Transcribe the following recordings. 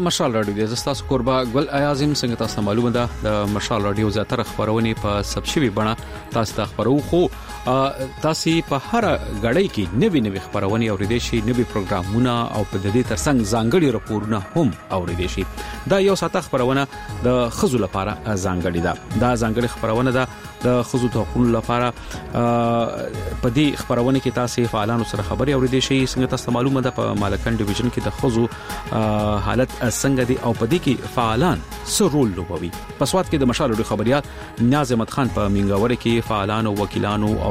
مشال رادیو د تاسو قربا ګل اعظم څنګه تاسو معلومه ده د مشال رادیو زیاتره خبرونه په سبشوي بڼه تاسو ته خبرو خو تاسو په هر غړی کې نوي خبرونه اوریدئ شي نوي پروګرامونه او په دې ترڅنګ ځانګړي راپورونه هم اوریدئ شي دا یو ساته خبرونه د خزو لپاره ځانګړي ده دا ځانګړي خبرونه ده د خزو ته خپل لپاره په دې خبرونه کې تاسو فعالانو سره خبري اوریدئ شي څنګه تاسو معلومه ده په مالکن ډیویژن کې د خزو حالت څنګه دي او په دې کې فعالان څه رول لوبوي په سواد کې د مشال رادیو خبريات نیاز احمد خان په منګوري کې فعالانو وکیلانو او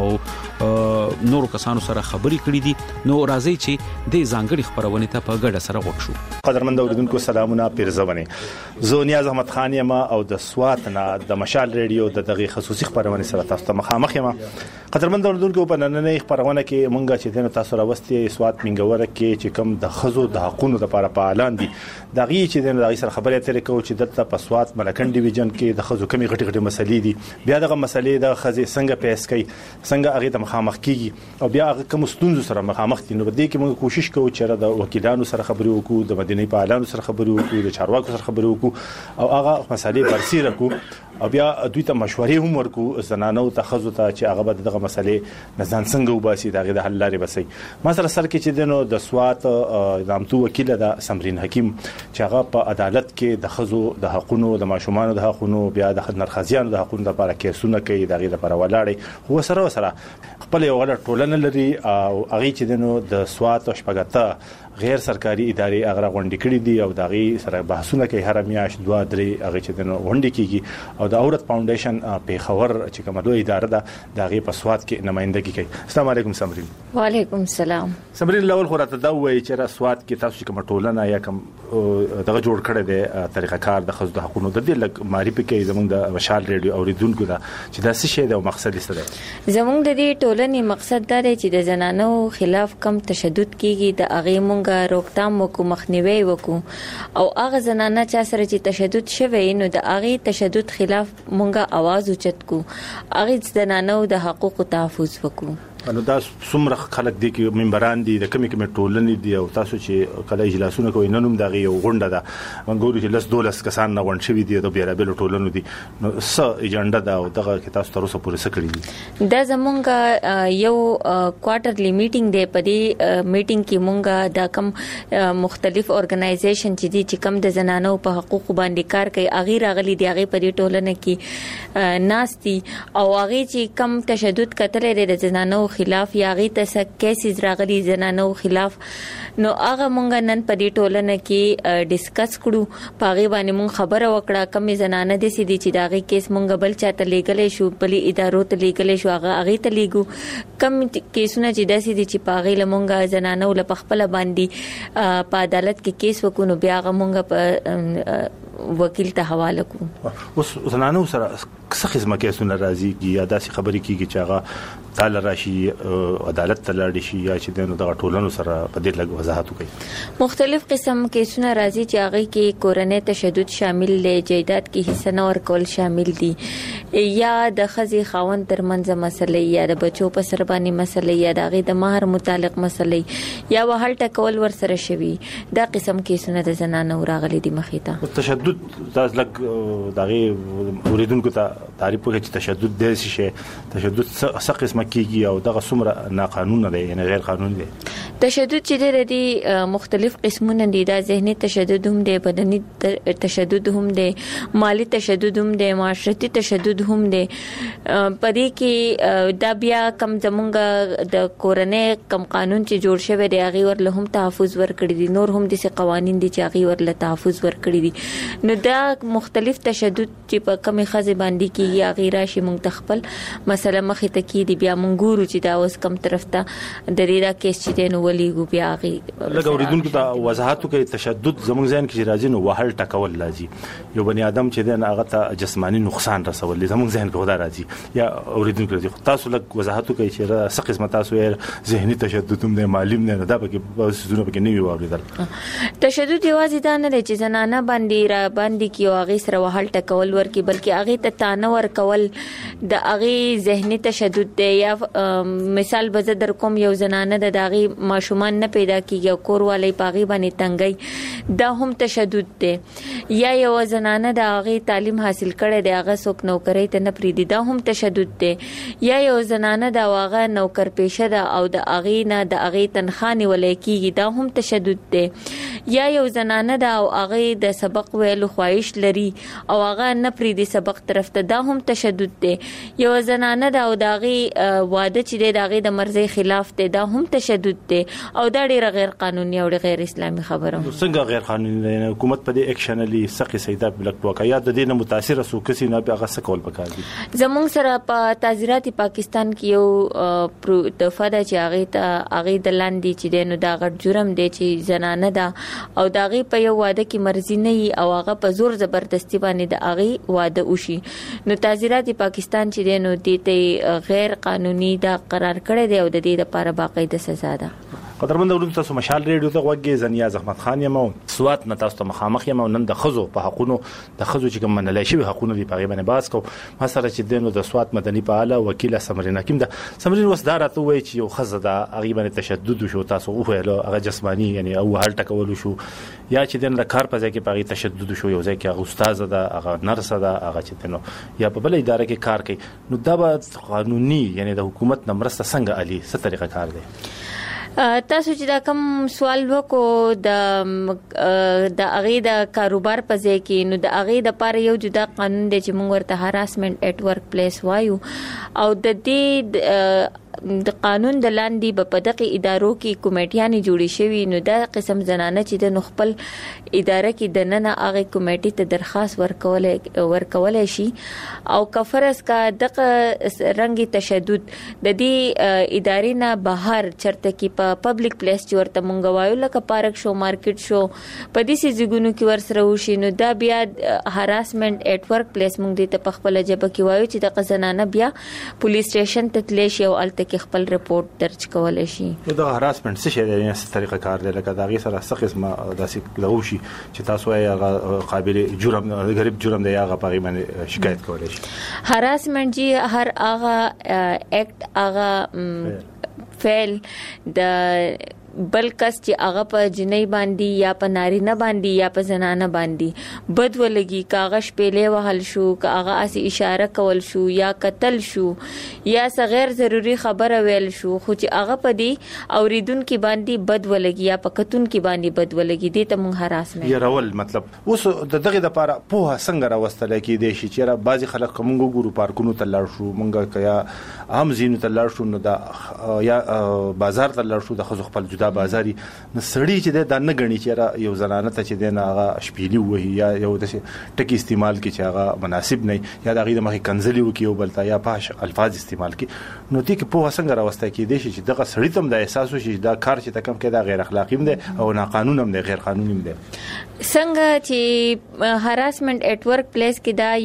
نورو کسانو سره خبري کړې دي نو راځي چې د ځانګړي خبرونه ته په ګډه سره وښو قدرمن اوریدونکو سلامونه پیرزونه زه نیاز احمد خان یم او د سواد نه د مشال رادیو د دغه خصوصي خبرونه سره تاسو ته مخامخ یم قدرمن اوریدونکو په نننۍ خبرونه کې مونږه چې د تاسو راوستي سواد منګوره کې چې کوم د خزو د حقوقو لپاره فعالان دي دغه چې د دغه سره خبرې اترې کوي چې دلته په سواد ملکن ډیویژن کې د خزو کمی غټي مسلې دي بیا دغه مسلې د خزې څنګه پیس کوي څنګه هغه ته مخامخ کیږي او بیا هغه کوم ستونزو سره مخامخ دي نو بده کې موږ کوشش کوو چې د وکیلانو سره خبرې وکړو د مدني فعالانو سره خبرې وکړو د چارواکو سره خبرې وکړو او هغه مسلې برسېره کو او بیا دوی ته مشورې هم ورکو زنانو ته خزو ته چې هغه به دغه مسلې نه ځان څنګه وباسي دغه د حل لارې بسي ما سره سره کې چې دنو د سواد نامتو وکیل د سمرین حکیم چې هغه په عدالت کې د خزو د حقوقو د ماشومان د حقوقو بیا د نرخزیانو د حقوقو لپاره کیسونه کوي دغه لپاره ولاړې هو سره خپل یو غلط ټولنه لري او هغه چې دنو د سواد او شپږته غیر سرکاري ادارې هغه غونډې کړې دي او دغه سره بحثونه کوي هر میاشت 2-3 هغه چې دنو غونډې کیږي او د عورت فاونډیشن په خبر چې کومه دوه اداره ده دغه په سواد کې نمائندګي کوي السلام علیکم سمرین وعلیکم السلام سمرین الاول خو راته دا وایي چې سواد کې تاسو کومه ټولنه یا کوم دغه جوړ کړی دی طریقه کار د خزو د حقوقو د دې لک معرفي کوي زموږ د مشال رادیو اوریدونکو دا چې دا څه شی دی او مقصد یې څه دی زموږ د دې ټولنې مقصد دا دی چې د زنانو خلاف کم تشدد کیږي د هغه مونږه روکتام وکړو مخنیوي وکړو او هغه زنانه چې سره چې تشدد شوی نو د هغه تشدد خلاف مونږه आवाज اوچت کو هغه زنانو د حقوقو تحفظ وکړو نو دا څومره خلک دي چې ممبران دي د کمی ټولنې دي او تاسو چې کله اجلاسونه کوي نن دغه یو غونډه ده منګوري چې لس دولس کسان نه غونډ شوي دي د بیرابل ټولنو دي نو څه ایجنډا ده او دغه کې تاسو تر اوسه پورې څه کړی دي دا زمونږ یو کوارټرلی میټینګ دی په دې میټینګ کې مونږه دا کم مختلف اورګنایزیشن چې دي چې کم د زنانو په حقوقو باندې کار کوي اغه راغلي دی هغه په دې ټولنه کې ناشتي او هغه چې کم تشدد کتلې د زنانو خلاف یا غي ته کیسز راغلي زنانو خلاف نو هغه مونږ نن په دې ټولنه کې ډیسکس کړو پاغي باندې مونږ خبره وکړه کمې زنانه دي چې چې داغي کیس مونږ بل چاته لګلې شو بلې ادارو ته لګلې شو هغه ته لګو کم کیسونه چې داسې دي چې پاغي لمونږ زنانو له خپل باندې په عدالت کې کیس وکونو بیا هغه مونږ په وکیل ته حواله کوو اوس زنانو سره څه قسمه کیسونه راځي کی یا داسې خبرې کیږي چې هغه تعالی راشي عدالت ته لاړ شي یا چې د ټولنو سره په دې لږ وضاحت وکړي مختلف قسم کیسونه راځي چې هغه کې کورنۍ تشدد شامل دی جایداد کې حصہ نه ورکول شامل دي یا د خزي خاوند ترمنځ مسلې یا د بچو په سر باندې مسلې یا د غي د مہر متعلق مسلې یا وهل ټکول ور سره شوي دا قسم کیسونه د زنانو راغلي دي مخې ته تشدد تاسو لږ دغه اوریدونکو ته تعریف وکړي چې تشدد د شي تشدد څه قسمه کیږي او دغه څومره ناقانونه دی یعنی غیر قانوني دی تشدد چې د مختلف قسمونه دي دا ذهني تشدد هم دی بدني تشدد هم دی مالی تشدد هم دی معاشرتي تشدد هم دی پدې کې دا بیا کم زمونږ د کورنۍ کم قانون چې جوړ شوی دی هغه ورله هم تحفظ ورکړي دي نور هم د قوانين دي چې هغه ورله تحفظ ورکړي دي نو دا مختلف تشدد چې په کمی خزه باندې کې یا غیر شي مونږ تخپل مسله مخې ته کې دي بیا مونږ ګورو چې دا اوس کم طرف ته د دې دا کیس چې نو ولېګو بیا غي لکه اوریدونکو ته وضاحت کوي تشدد زموږ ځین کې راځي نو وهل ټکول راځي یو بني ادم چې د هغه ته جسمانی نقصان رسول زموږ ذهن کې ودا راځي یا اوریدونکو راځي تاسو لکه وضاحت کوي چې څه قسمه تاسو یې ذهني تشدد هم نه معلوم نه دا پکې سونه پکې نه وي اوریدل تشدد یوازې دا نه چې زنانه باندې را باندې کیو هغه سره وهل ټکول ورکی بلکې هغه ته تانه ورکول د اغي ذهني تشدد دی. یا مثال به در کوم یو زنانه د داغي ماشومان نه پیدا کیږي کور والی پاغي باندې تنګي دا هم تشدد دی. یا یو زنانه د اغي تعلیم حاصل کړي دی هغه څوک نوکری ته نه پریدي دا هم تشدد دی. یا یو زنانه د واغه نوکر پیشه ده او د اغي نه د اغي تنخاني ولې کیږي دا هم تشدد دی. یا یو زنانه د او اغي د سبق ویلو خواهش لري او هغه نه پریدي سبق طرف ته دا هم تشدد دی. یو زنانه د او داغي واده چې داغي د مرزي خلاف دی دا هم تشدد دی او دا ډیره غیر قانوني او غیر اسلامي خبره. څنګه غیر قانوني حکومت په دې اکشنلی سقي سیدا بلک واقعیا د دې نه متاثر سو کسي نه به غس کول پکار دي. زموږ سره په تعزیرات پاکستان کې یو دفعه د چاغي ته اغي د لاندې چې دینو دا غټ جرم دی چې زنانه دا او داغي په یو واده کې مرزي نه او هغه په زور زبردستی باندې د اغي واده وشي نو تعزیرات پاکستان چې دینو دته غیر قانوني دا قرار کړی دی او د دې لپاره باقاعده سزا ده. قدرمن دولت تاسو مشال ریډیو ته وګورئ. زنیا زحمت خان یم سوات نه تاسو ته مخامخ یم نن د خزو په حقونو د خزو چې کوم منلای شي حقونو دی په باندې باس کو ما سره چې دینو د سوات مدني فعال وکیل سمرین حکیم ده. سمرین وسدارته وای چې یو خزه ده غیبه تشدد شو تاسو وهلو هغه جسمانی یعنی او هل ټکول شو یا چې دین د کار په ځای کې پغی تشدد شو یو ځای کې استاد ده هغه نرس ده هغه چې دینو یا په بل اداره کې کار کوي نو دا به قانوني یعنی د حکومت نمرسته څنګه علي څه طریقه کار دی. تاسو چې دا کوم سوال وکړو د اغه د کاروبار په ځای کې نو د اغه د پاره یو جدا قانون دی چې موږ ورته هراسمنت ایٹ ورک پلیس وایو او د دې د قانون د لاندې په دغه ادارو کې کمیټیانې جوړې شوې نو دا قسم زنانه چې د خپل اداره کې د نن هغه کمیټې ته درخواست ورکول شي او کفرس کا دغه رنګي تشدد د دې ادارې نه بهر چرته کې په پبلک پلیس چې ورته مونږ وایو لکه پارک شو مارکیټ شو په دې سيزګونو کې ورسره وشي نو دا بیا هراسمنت ایٹ ورک پلیس مونږ دې ته په خپل جبه کې وایو چې د زنانه بیا پولیس سټیشن ته تللی شي او الته کې خپل رپورت درج کول شي. دا هراسمنت څه شي دی څه طریقه کار دی لکه دا غي سره څه قسمه داسې لغوشي چې تاسو یې قابل جرم غریب جرم دی هغه په باندې شکایت کولای شي. هراسمنت جی هر هغه ایکټ هغه فعل د بل کس چې هغه په جنۍ باندې یا په نارینه باندې یا په زنانه باندې بد ولګي کاغذ پیلې وهل شو کاغه اسی اشاره کول شو یا قتل شو یا غیر ضروری خبره ویل شو خو چې هغه په دې اوریدونکو باندې بد ولګي یا په کتونکو باندې بد ولګي دې ته مونږ هراسمنت یا رول مطلب اوس دغه د لپاره په څنګه راوستل کې دي چې را بعضي خلک کومو ګورو پارکونو ته لاړ شو مونږه کیا عام زینو ته لاړ شو نو دا یا بازار ته لاړ شو د خزو خپل بازاري نو سړی چې دا نه غني چې یو زنانه ته چې دنه هغه شپېلی وهي یا یو د ټکی استعمال کې چې هغه مناسب نه یا د غي د مخې کنځلي وکي او بلتا یا پاش الفاظ استعمال کی نو دې کې په څنګه راوسته کې دي چې دغه سړی تم د احساس وشي دا کار چې تکم کې دا غیر اخلاقی هم دي او ناقانوني هم دي غیر قانوني هم دي. څنګه چې هراسمنت ایٹ ورک پلیس کې دا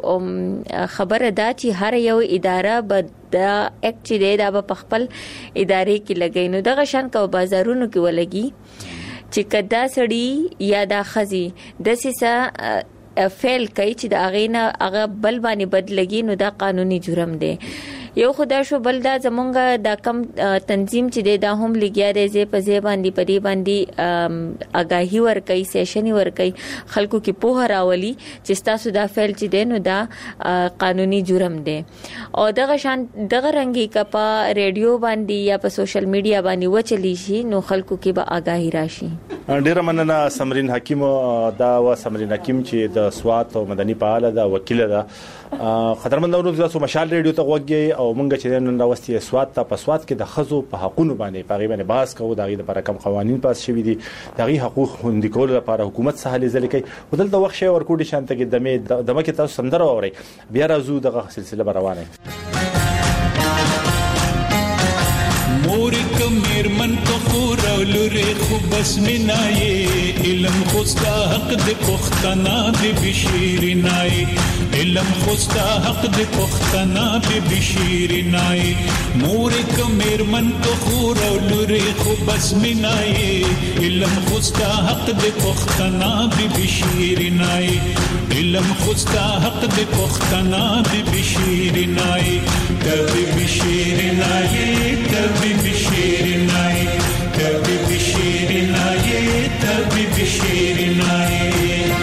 یو خبره ده چې هر یو اداره به دا اکټ چې دا په خپل ادارې کې لګي نو دغه شان کو بازارونو کې ولګي چې کدا سړی یا دا خزي د سیسه فعل کوي چې دا غینه هغه بل باندې بدلګي نو دا قانوني جرم دی. یو خدا شو بل دا زمونږه دا کم تنظیم چې دا هم لګیا دی زی په زی باندې پدی باندې اگاهی ور کوي سیشن ور کوي خلکو کې په راولي چې تاسو دا فعل چې دی نو دا قانوني جرم دی او دغه شان دغه رنګي کپا ریډیو باندې یا په سوشل میډیا باندې وچلی شي نو خلکو کې به اگاهی راشي. ډیر مننه سمرین حکیم دا و سمرین حکیم چې د سوات او مدني فعال ده وکیل ده. خطرمند اورو تاسو مشال ریډیو ته وګورئ او مونږ چې نن راوستي سوات ته په سوات کې د خزو په حقوقو باندې تقریبا بحث کوو دا غي د رقم قوانين پاس شوي دي دا غي حقوق خوندي کول لپاره حکومت سهال ځل کوي ودلته وخت شي ورکوډي شانته کې دمه کې تاسو سندره اوري بیا راځو دغه سلسله روانه مور کمر من کو خور لوري خو بس منای علم خوستا حق د پختنا به بشیرنای علم خوستا حق د پختنا به بشیرنای مور کمر من تو خور لوري خو بس منای علم خوستا حق د پختنا به بشیرنای علم خوستا حق د پختنا به بشیرنای تبي بشیرنای تبي بشیرنای تبي بشیرنای تبي بشیرنای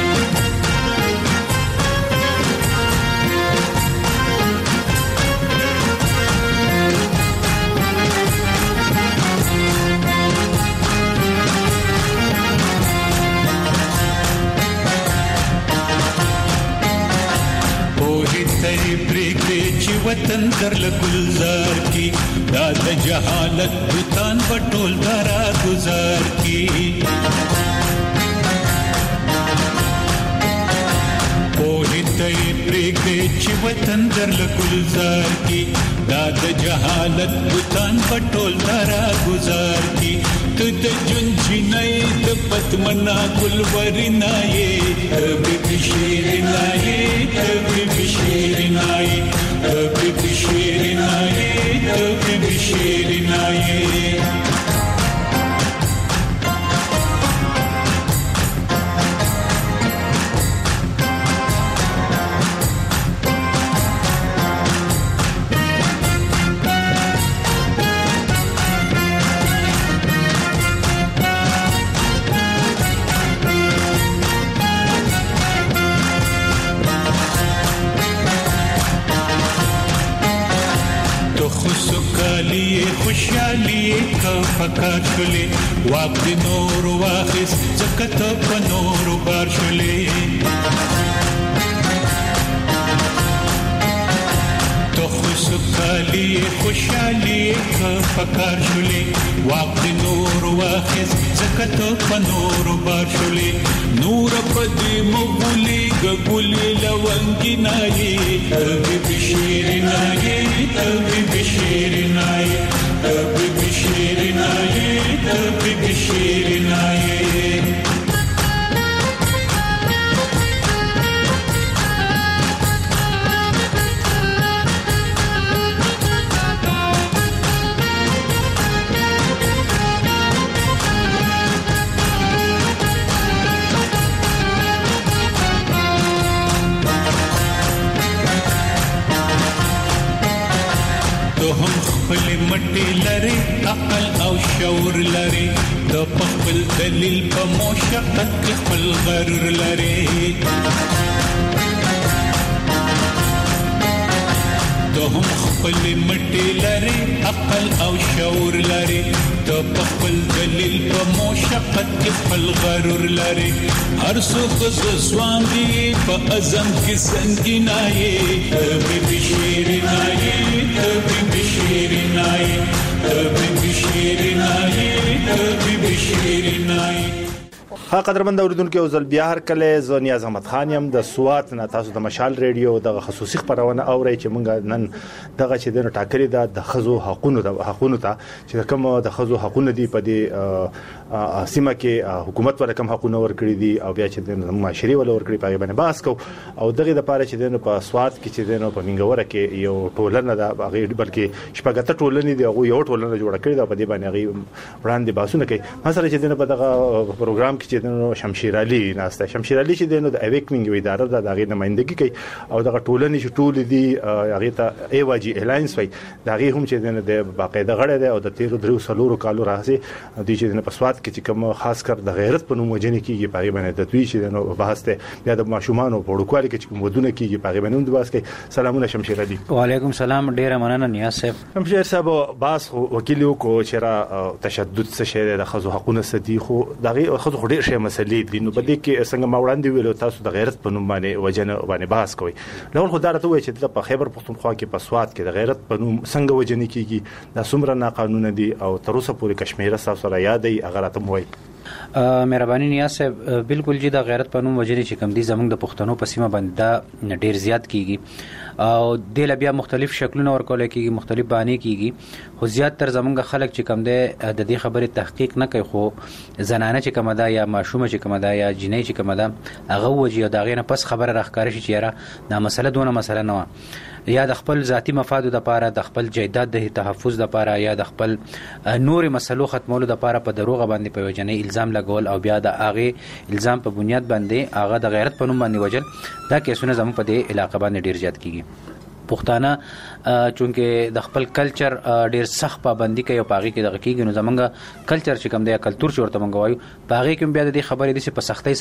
वतन कर गुलजार की दाद जहालत दुकान बटोल धरा गुजार की पोहितई प्रेगेची वतन कर गुलजार की दाद जहालत दुकान बटोल धरा गुजार की तुद जुंजी नए पद्मना गुलवरी नाये कभी बिशेरी नाये कभी बिशेरी नाये कभी बिशेरी नाये कभी बिशेरी नाये فکر شلې واق د نور واخس زکت په نور بار شلې تو خوشالي خوشالي فکر شلې واق د نور واخس زکت په نور بار شلې نور په دې مغولي ګولي لونګي ناي کبي بشير ناي کبي بشير ناي कभी बिशेर नाये कभी बिशेर नाये तो हम खपल मटे लरे अकल او شعور لري د خپل دلیل په مشقت کې خپل غرور لري د هم خپل مټي لري عقل او شعور لري د خپل دلیل په مشقت کې خپل غرور لري هر څوک ځوان دي په اذن کې سنگینای کبي بشیر نای کبي بشیر نای کبي بشیر نای کبي بشیر نای ها قدرمن اوریدونکو او ځل بیا هر کله ز نیاز احمد خان يم د سوات نه تاسو د مشال ریډیو د خصوصي خبرونه اوري چې مونږ نن دغه چې د ټاکري د خزو حقونو ته چې کوم د خزو حقونه دي په دې سیمه کې حکومت ور کوم حقونه ورکړي دي او بیا چې د معاشري ول ورکړي په باندې باس کو او دغه د پاره چې د په سوات کې چې د په منګوره کې یو ټولنه د هغه بلکې شپږه ټولنې دی هغه یو ټولنه جوړ کړی دا په دې باندې هغه وړاندې باسونه کوي مثلا چې د په دغه پروګرام کې د شمشیر علي ناسته شمشیر علي چې د اویکنینګ اداره د هغه نمائندګي کوي او دغه ټولنې چې ټول دي هغه ته ایواجی الاینس وای دا هغه هم چې د باقاعده غړي دی او د 13 کالو راځي د چې په سوات کې چې کوم خاص کر د غیرت په نوم وجنې کیږي په باندې د دوی چې د بحث ته بیا د ماشومان او پړوکوالي کې کوم ودونه کیږي په باندې د بحث کوي سلامونه شمشیر علي وعلیکم سلام ډیره مننه نیاز صاحب شمشیر صاحب باس وکیل کو چې را تشدد څه شی د خزو حقوقو سدي خو دغه خزو ډیر شی مسلې دي نو بده کې څنګه ما وړاندې ویلو تاسو د غیرت په نوم باندې وجنه باندې بحث کوي لول خو دارته وای چې په خیبر پختونخوا کې په سوات کې د غیرت په نوم څنګه وجنه کیږي د سمره نا قانون دي او تر اوسه پورې کشمیر سره یادې اگر ته موي مهرباني نیاز صاحب بالکل جی دا غیرت په نوم وجنې چې کم دي زمونږ د پښتنو په سیمه باندې دا ډیر زیات کیږي او د بیا مختلف شکلونه ورکول کیږي مختلف بانې کیږي خو زیات تر زمونږ خلک چې کم دي د دې خبرې تحقیق نه کوي خو زنانه چې کم ده یا ماشومه چې کم ده یا جنۍ چې کم ده هغه وجي او دا غینه پس خبره راخکاره شي چې یاره دا مسله دونه مسله نه یا د خپل ذاتی مفادو د پاره د خپل جیدات د تحفظ د پاره یا د خپل نور مسلو ختمولو د پاره په دروغ باندې په وجنې الزام لګول او بیا د هغه الزام په بنیاد باندې هغه د غیرت په نوم باندې وجل دا کیسونه زموږ په دې علاقې باندې ډیر زیات کیږي پښتانه چونکه د خپل کلچر ډیر سخت پابندي کوي او پاغي کې دغه کیږي نو زمونږ کلچر چې کوم دی کلچر چې ورته مونږ وایو پاغي کې بیا د خبرې د په سختۍ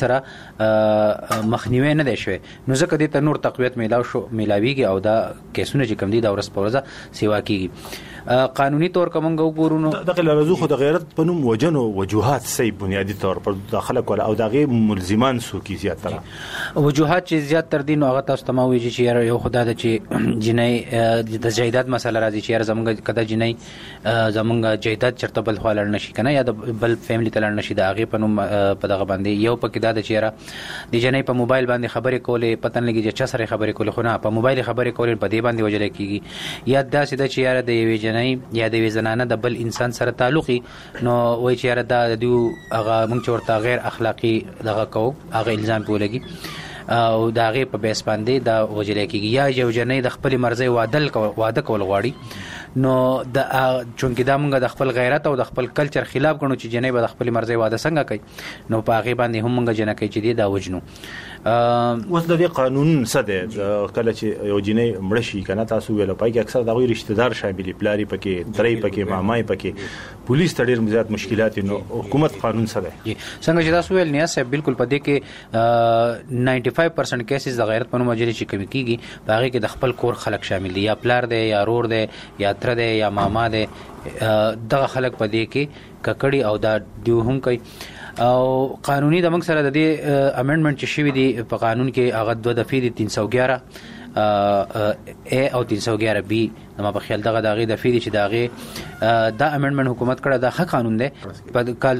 سره مخنیوي نه دی شوی نو ځکه د نور تقویت میلاویږي او دا کیسونه چې کوم دي د ورځ په ورځ سیوا کیږي قانوني طور کومنګ وګورو نو دغه لرزو خو د غیرت په نوم وجنو وجوهات صحیح بنیادی طور پر داخله کول او دغه ملزمان سو کی زیات تر وجوهات چې زیات تر دین او هغه تاسو تماوي چې یو خدای د چې جنۍ د جیدات مسله راځي چې زمونږ کده جنۍ زمونږ جیدات چرته بل خلل نشي کنه یا د بل فیملی تلل نشي د هغه په نوم په دغه باندې یو پکې دا د چیرې د جنۍ په موبایل باندې خبرې کولې پتن لګي چې چا سره خبرې کولې خو نه په موبایل خبرې کولې په دې باندې وجل کیږي یا دا سیده چې یاره د یوې جنۍ یا د زنانه د بل انسان سره تعلقي نو وای چې یاره دا د هغه مونږ ورته غیر اخلاقی دغه کو هغه الزام پولګي او دا غي په بیس باندې دا وجل کیږي یا یو جنۍ د خپل مرزي واده کول غواړي نو د چونکې دا مونږ د خپل غیرت او د خپل کلچر خلاف غنو چې جنۍ به د خپل مرزي واده څنګه کوي نو په هغه باندې هم مونږ جنۍ کوي چې دا وجنو اوس د دې قانون څه دی کله چې یو جنۍ مړ شي کنه تاسو ویل پای کې اکثر د غوي رشتہ دار شامل پلاری پکې درې پکې مامای پکې پولیس ته ډېر زیات مشکلات نو حکومت قانون څه دی څنګه چې تاسو ویل نیاز صاحب بالکل په دې کې 95% کیسز د غیرت په نوم وجري چې کوي کیږي هغه کې د خپل کور خلک شامل دي یا پلار دی یا رور دی یا تر دی یا ماما دی دغه خلک په دې کې ککړی او دا دیو هم کوي او قانوني د موږ سره د دې امندمنت چې شوی دی په قانون کې هغه 2 دفعې دي 311 A او 311 B نو په خیال دغه دغه د فیدی چې دغه دا امندمنت حکومت کړه د حق قانون دی په کال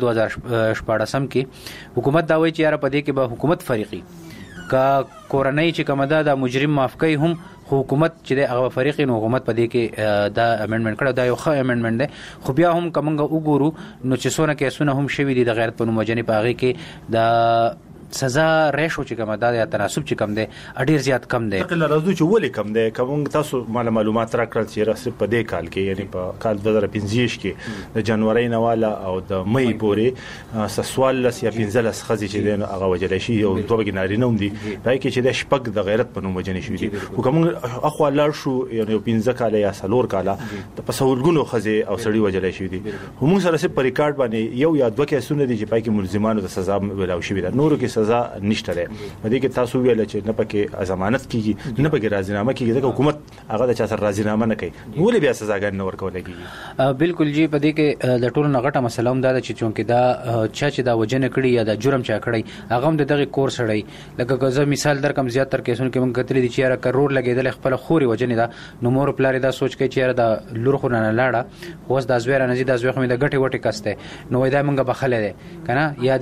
2014 کې حکومت دا وایي چې یاره په دې کې به حکومت فریقي کا کورنۍ چې کومه ده د مجرم معاف کوي هم حکومت چې د هغه فریقین حکومت په دې کې دا امندمنت کړه دا یو ښه امندمنت دی خو بیا هم کومنګ وګورو نو چې څونه کیسونه هم شوي دي د غیرت په نوم وجنې په هغه کې د سزا ریشو چې کومه ده یا تناسب چې کم دی ډیر زیات کم دی تقل راځو چې ولې کم دی کوم تاسو معلومات راکړل چې راس په دې کال کې یعنی په کال 2015 کې د جنوري نواله او د مې پورې سوال لس یا 15 خزي چې دین هغه وجل شي او دوه بګناري نوم دي راي کې چې د شپږ د غیرت په نوم وجنې شوې دي حکوم اخو لار شو یعنی 15 کال یا سلور کال د پسولګونو خزي او سړی وجل شوې دي هم سره سره په ریکارډ باندې یو یا دوه کیسونه دي چې پای کې ملزمانو د سزا ولاو شوې ده نور کې سزا نشته ده دې کې تاسو ویل چې نه پکې ضمانت کیږي نه پکې راضینامه کیږي د حکومت هغه د چا سره راضینامه نه کوي ولې بیا سزاګان نه ورکول کیږي بالکل جی په دې کې د ټولو نغټه مسله هم دا چې چونکې دا چې دا وجنه کړي یا د جرم چا کړي هغه هم دغه کور سړی لکه که مثال در کوم زیات تر کیسونه کې مونږ کتلې دي چې یاره کرور لګیدل خپل خوري وجنه دا نو مور پلار دا سوچ کوي چې یاره دا لور خو نه لاړه اوس د ازویر نه زی د ازویر خو د غټي وټي کسته نو وای دا مونږ بخله ده کنه یا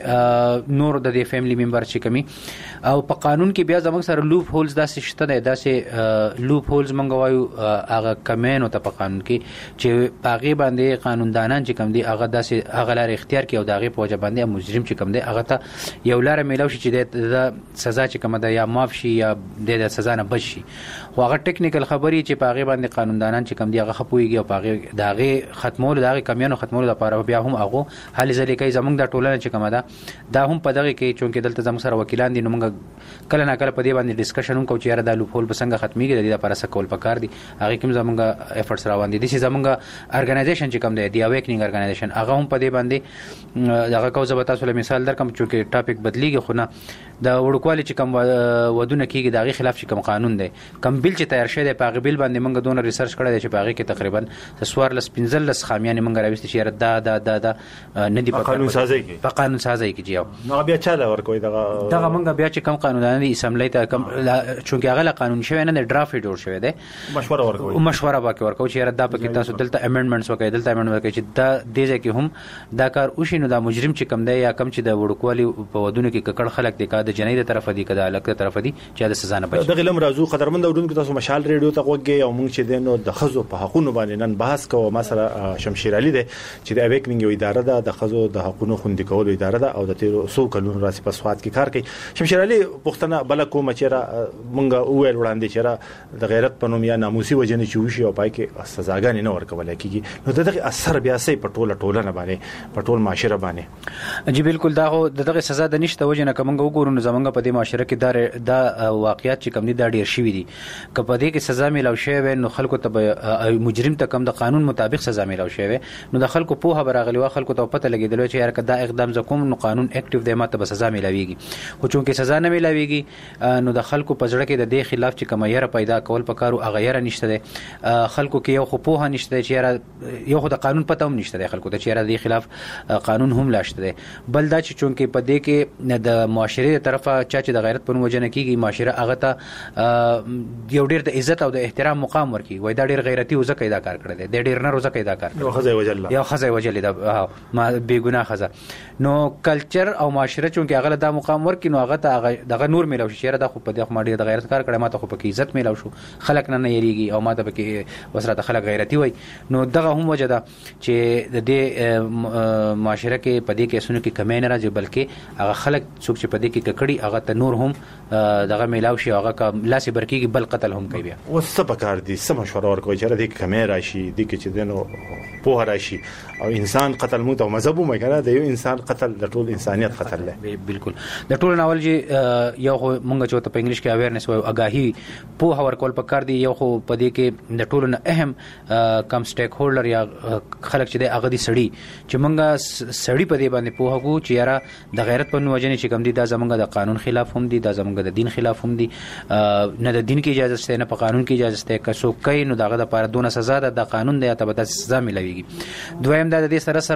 دسه نور د فیملی ممبر چې کمی او په قانون کې بیا زموږ سره لوپ هولز داسې شته ده داسې لوپ هولز مونږ وایو هغه کمینو ته په قانون کې چې هغه باندې قانوندانان چې کم دي هغه داسې هغه لار اختیار کوي او دغه په وجه باندې مجرم چې کم دي هغه ته یو لار میلاو شي چې د سزا چې کم ده یا معاف شي یا د سزا نه بچ شي خو هغه ټیکنیکل خبري چې په هغه باندې قانوندانان چې کم دي هغه خپويږي او په هغه دغه ختمول دغه کمینو ختمول لپاره بیا هم هغه حل ځلې کوي زموږ د ټولنه چې کم ده دا هم په دغه کې چونکې دلته زموږ سره وکیلان دي نو موږ کله نه کله په دې باندې ډیسکشن هم کوو چې یاره دا لوپ هول به څنګه ختميږي د دې لپاره څه کول پکار دي هغه کوم زموږ ایفورټس روان دي د زموږ ارګنایزیشن چې کوم دی دی اویکنینګ ارګنایزیشن هغه هم په دې باندې هغه کو زبتا سره مثال در کوم چې ټاپک بدلیږي خو نه د وړوکوالي چې کوم ودونه کیږي دغه خلاف چې کوم قانون دی کوم بل چې تیار شوی دی په هغه بل باندې موږ دونه ریسرچ کړی دی چې په هغه کې تقریبا سوار لس 15 خامیان موږ راوستي چې دا نه دی په قانون سازي کې جیو نو بیا چا چاله ورکوي دغه مونږ بیا چې کم قانوني اسمبلی ته کم چونکې هغه قانون شوی نه ډرافټ جوړ شوی دی مشوره ورکوي چې را دا پکې تاسو دلته امندمنټس وکړئ دلته امندمنټ وکړئ چې دا دیږي کې هم دا کار وشي نو دا مجرم چې کم دی یا کم چې د وړوکوالي په ودونو کې ککړ خلک دی کا د جنۍ د طرف دی کا د الګ طرف دی چې د سزا نه بچي دغه لم راځو قدرمن اورونکو تاسو مشال ریډیو ته وګورئ او مونږ چې دینو د خزو په حقوقو باندې نن بحث کوو مثلا شمشیر علي دی چې د اویکنینګ اداره ده د خزو د حقوقو خوندي کولو اداره ده او د 1300 کلونو راسي په سواد کې کار کوي شمشیر علي پښتنه بل کوم چې را مونږ وویل وړاندې چې را د غیرت په نوم یا ناموسي وجنه چې وشي او پای کې سزاګانې نه ورکول کیږي نو دغه اثر بیا سي په ټوله باندې په ټول معاشره باندې جی بالکل دا دغه سزا د نشته وجنه کومه وګورو نو زمونږ په دې معاشره کې دا واقعیت چې کم دي دا ډیر شوی دي که په دې کې سزا ملو شوی نو خلکو ته مجرم ته کم د قانون مطابق سزا ملو شوی نو د خلکو په براغلی وا خلکو ته پته لګیدل چې یار کدا اقدام زکوم نو قانون اکټیو دی ماته به سزا ملويږي خو چونکه سزا نه ملويږي نو د خلکو په ځړه کې د دې خلاف چې کوم یره پیدا کول پکارو هغه یره نشته دی خلکو کې یو خو په نشته چې یاره یو خو د قانون پته هم نشته دی خلکو ته چې یاره د خلاف قانون هم لاشته دی بل دا چې چونکه په دې کې د معاشره طرفه چې د غیرت په وجه نه کیږي معاشره هغه ته یو ډیر د عزت او د احترام مقام ورکي وای دا ډیر غیرتی او زکه دا کار کړی دی ډیر نه روزه کیدا کار یو خزه وجل دا ما بیګناه خزه نو کلچر او معاشره چونکه هغه دا مقام ورکي نو هغه ته دغه نور ملو شي دا خو په دغه ماډي د غیرت کار کړی ما ته خو په عزت ملو شو خلک نه یریږي او ما ته په وسره خلک غیرتی وای نو دغه هم وجه ده چې د دې معاشره کې په دې کې سونه کې کمې نه راځي بلکې هغه خلک څوک چې په دې کې ککړي هغه ته نور هم دغه ملاو شي هغه کا لاسي برکیږي بل قتل هم کوي بیا وسه پکار دي سم مشوره ورکوي چې دې کمې راشي دې کې چې دنو په راشي او انسان قتل موت او مذهب مو کنه د یو انسان قتل د ټول انسانيت قتل دی بالکل د ټول ناول جی یو مونږ چې په انګلیش کې اویرنس وایو اگاهي په هور کول پکار دی یو خو په دې کې د ټولو نه اهم کم سټیک هولډر یا خلک چې د اغه دي سړی چې مونږه سړی په دې باندې په هغه چې یاره د غیرت په وجه نه چې کم دي دا زمونږ د قانون خلاف هم دي دا زمونږ د دین خلاف هم دي نه د دین کې اجازه شته نه په قانون کې اجازه شته که څوک کوي نو دغه د پاره دونه سزا ده د قانون دی ته به سزا ملويږي دویم د دې سره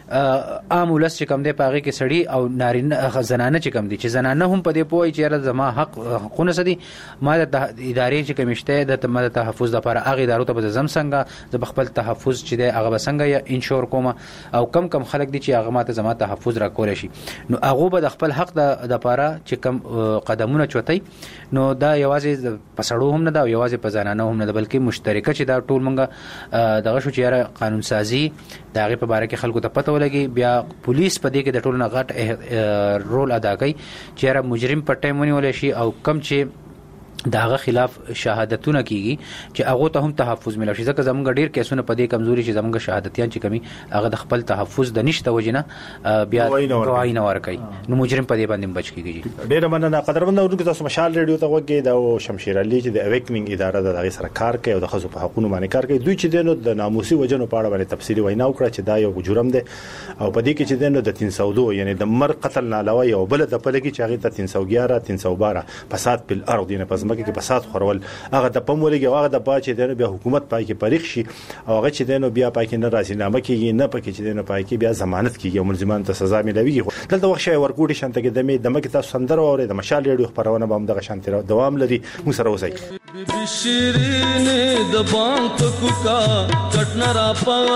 عام ولس چې کم دی پاغه کې سړی او نارینه زنانه چې کم دي چې زنانه هم په دې پوي چې زما حقونه سدي ما د ادارې چې کمشته د تحفظ لپاره هغه ادارو ته به زم څنګه د خپل تحفظ چې دی هغه بسنګ یا انشور کوم او کم خلک دي چې هغه ماته زما تحفظ را کول شي نو هغه به د خپل حق د لپاره چې کم قدمونه چوتای نو دا یوازې پسړو هم نه دا یوازې په زنانه هم نه بلکې مشترکه چې دا ټول مونږه دغه شو چې قانون سازي دا غي په باره کې خلکو ته پته ولګي بیا پولیس په دې کې د ټولو نه غټ رول ادا کوي چې مجرم په ټیم ونیول شي او کم چې داغه خلاف شهادتونه کیږي چې هغه ته هم تحفظ ملو شي ځکه زمونږ ډیر کیسونه په دې کمزوري چې زمونږ شهادتيان چې کمی هغه د خپل تحفظ د نشته وجنه بیا گواهی نه ورکړي نو مجرم په دې باندې بچ کیږي ډیر مننه قدرمن اورونکو تاسو مشال ریډیو ته وګورئ دا شمشیر علي چې د اویکنینګ اداره د هغه سره کار کوي او د خزو په حقوقو باندې کار کوي دوی چې دنو د ناموسي وجنو په اړه باندې تفصیلی وینا وکړه چې دا یو جرم دی او په دې کې چې دنو د 302 یعنی د مر قتل نه علاوه یو بل د پلګي چې هغه ته 311 312 فساد په الارض نه پزماکه کې فساد خورول هغه د پمولګي هغه د باچ دنه بیا حکومت پای کې پریخ شي او هغه چې دنه بیا پای کې نه راځي کېږي نه پکې چې دنه پای کې بیا ضمانت کیږي او ملزمان ته سزا ملويږي دلته وخت شي ورګوډي شانته کې دمه کې تاسو سندره اوري د مشال ریډیو خبرونه به هم دغه شانته دوام لري مو سره اوسئ بی شیرین د بانک کوکا چټنا را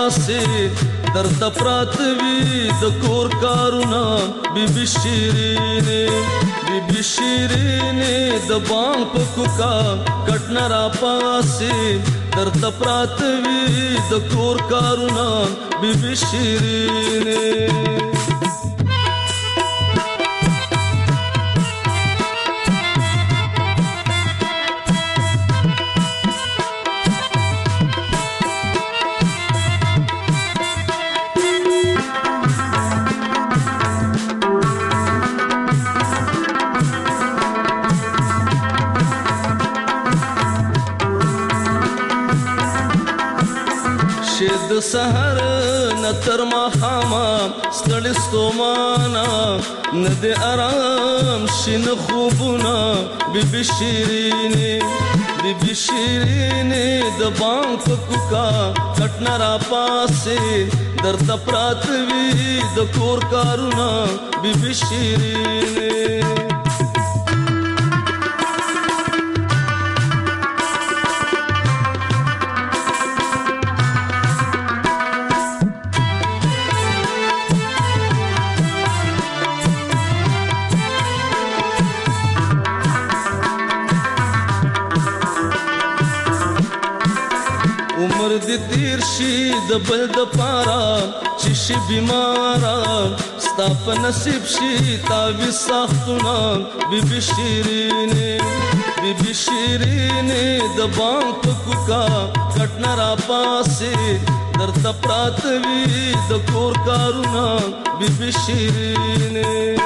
پاسه درد پرات وی د کور کارونا بی شیرین د بانک کوکا چټنا را پاسه درد پرات وی د کور کارونا بی شیرین د سحر نتر ما خاما ستړي ستومانا ند آرام شین خوبنا بی شیرینی بیبي شیرینې د بام په کوکا کټنه را پاسې درته پراته وي د کور کارونه بیبي شیرینې عمر دې تیر شي د بل د پارا چې شي بیمارا ستا په نصیب شي تعویض ساختونه بیبي شیرینې د بام په کوکا کټنه را پاسې درته پراته وي د کور کارونه بیبي شیرینې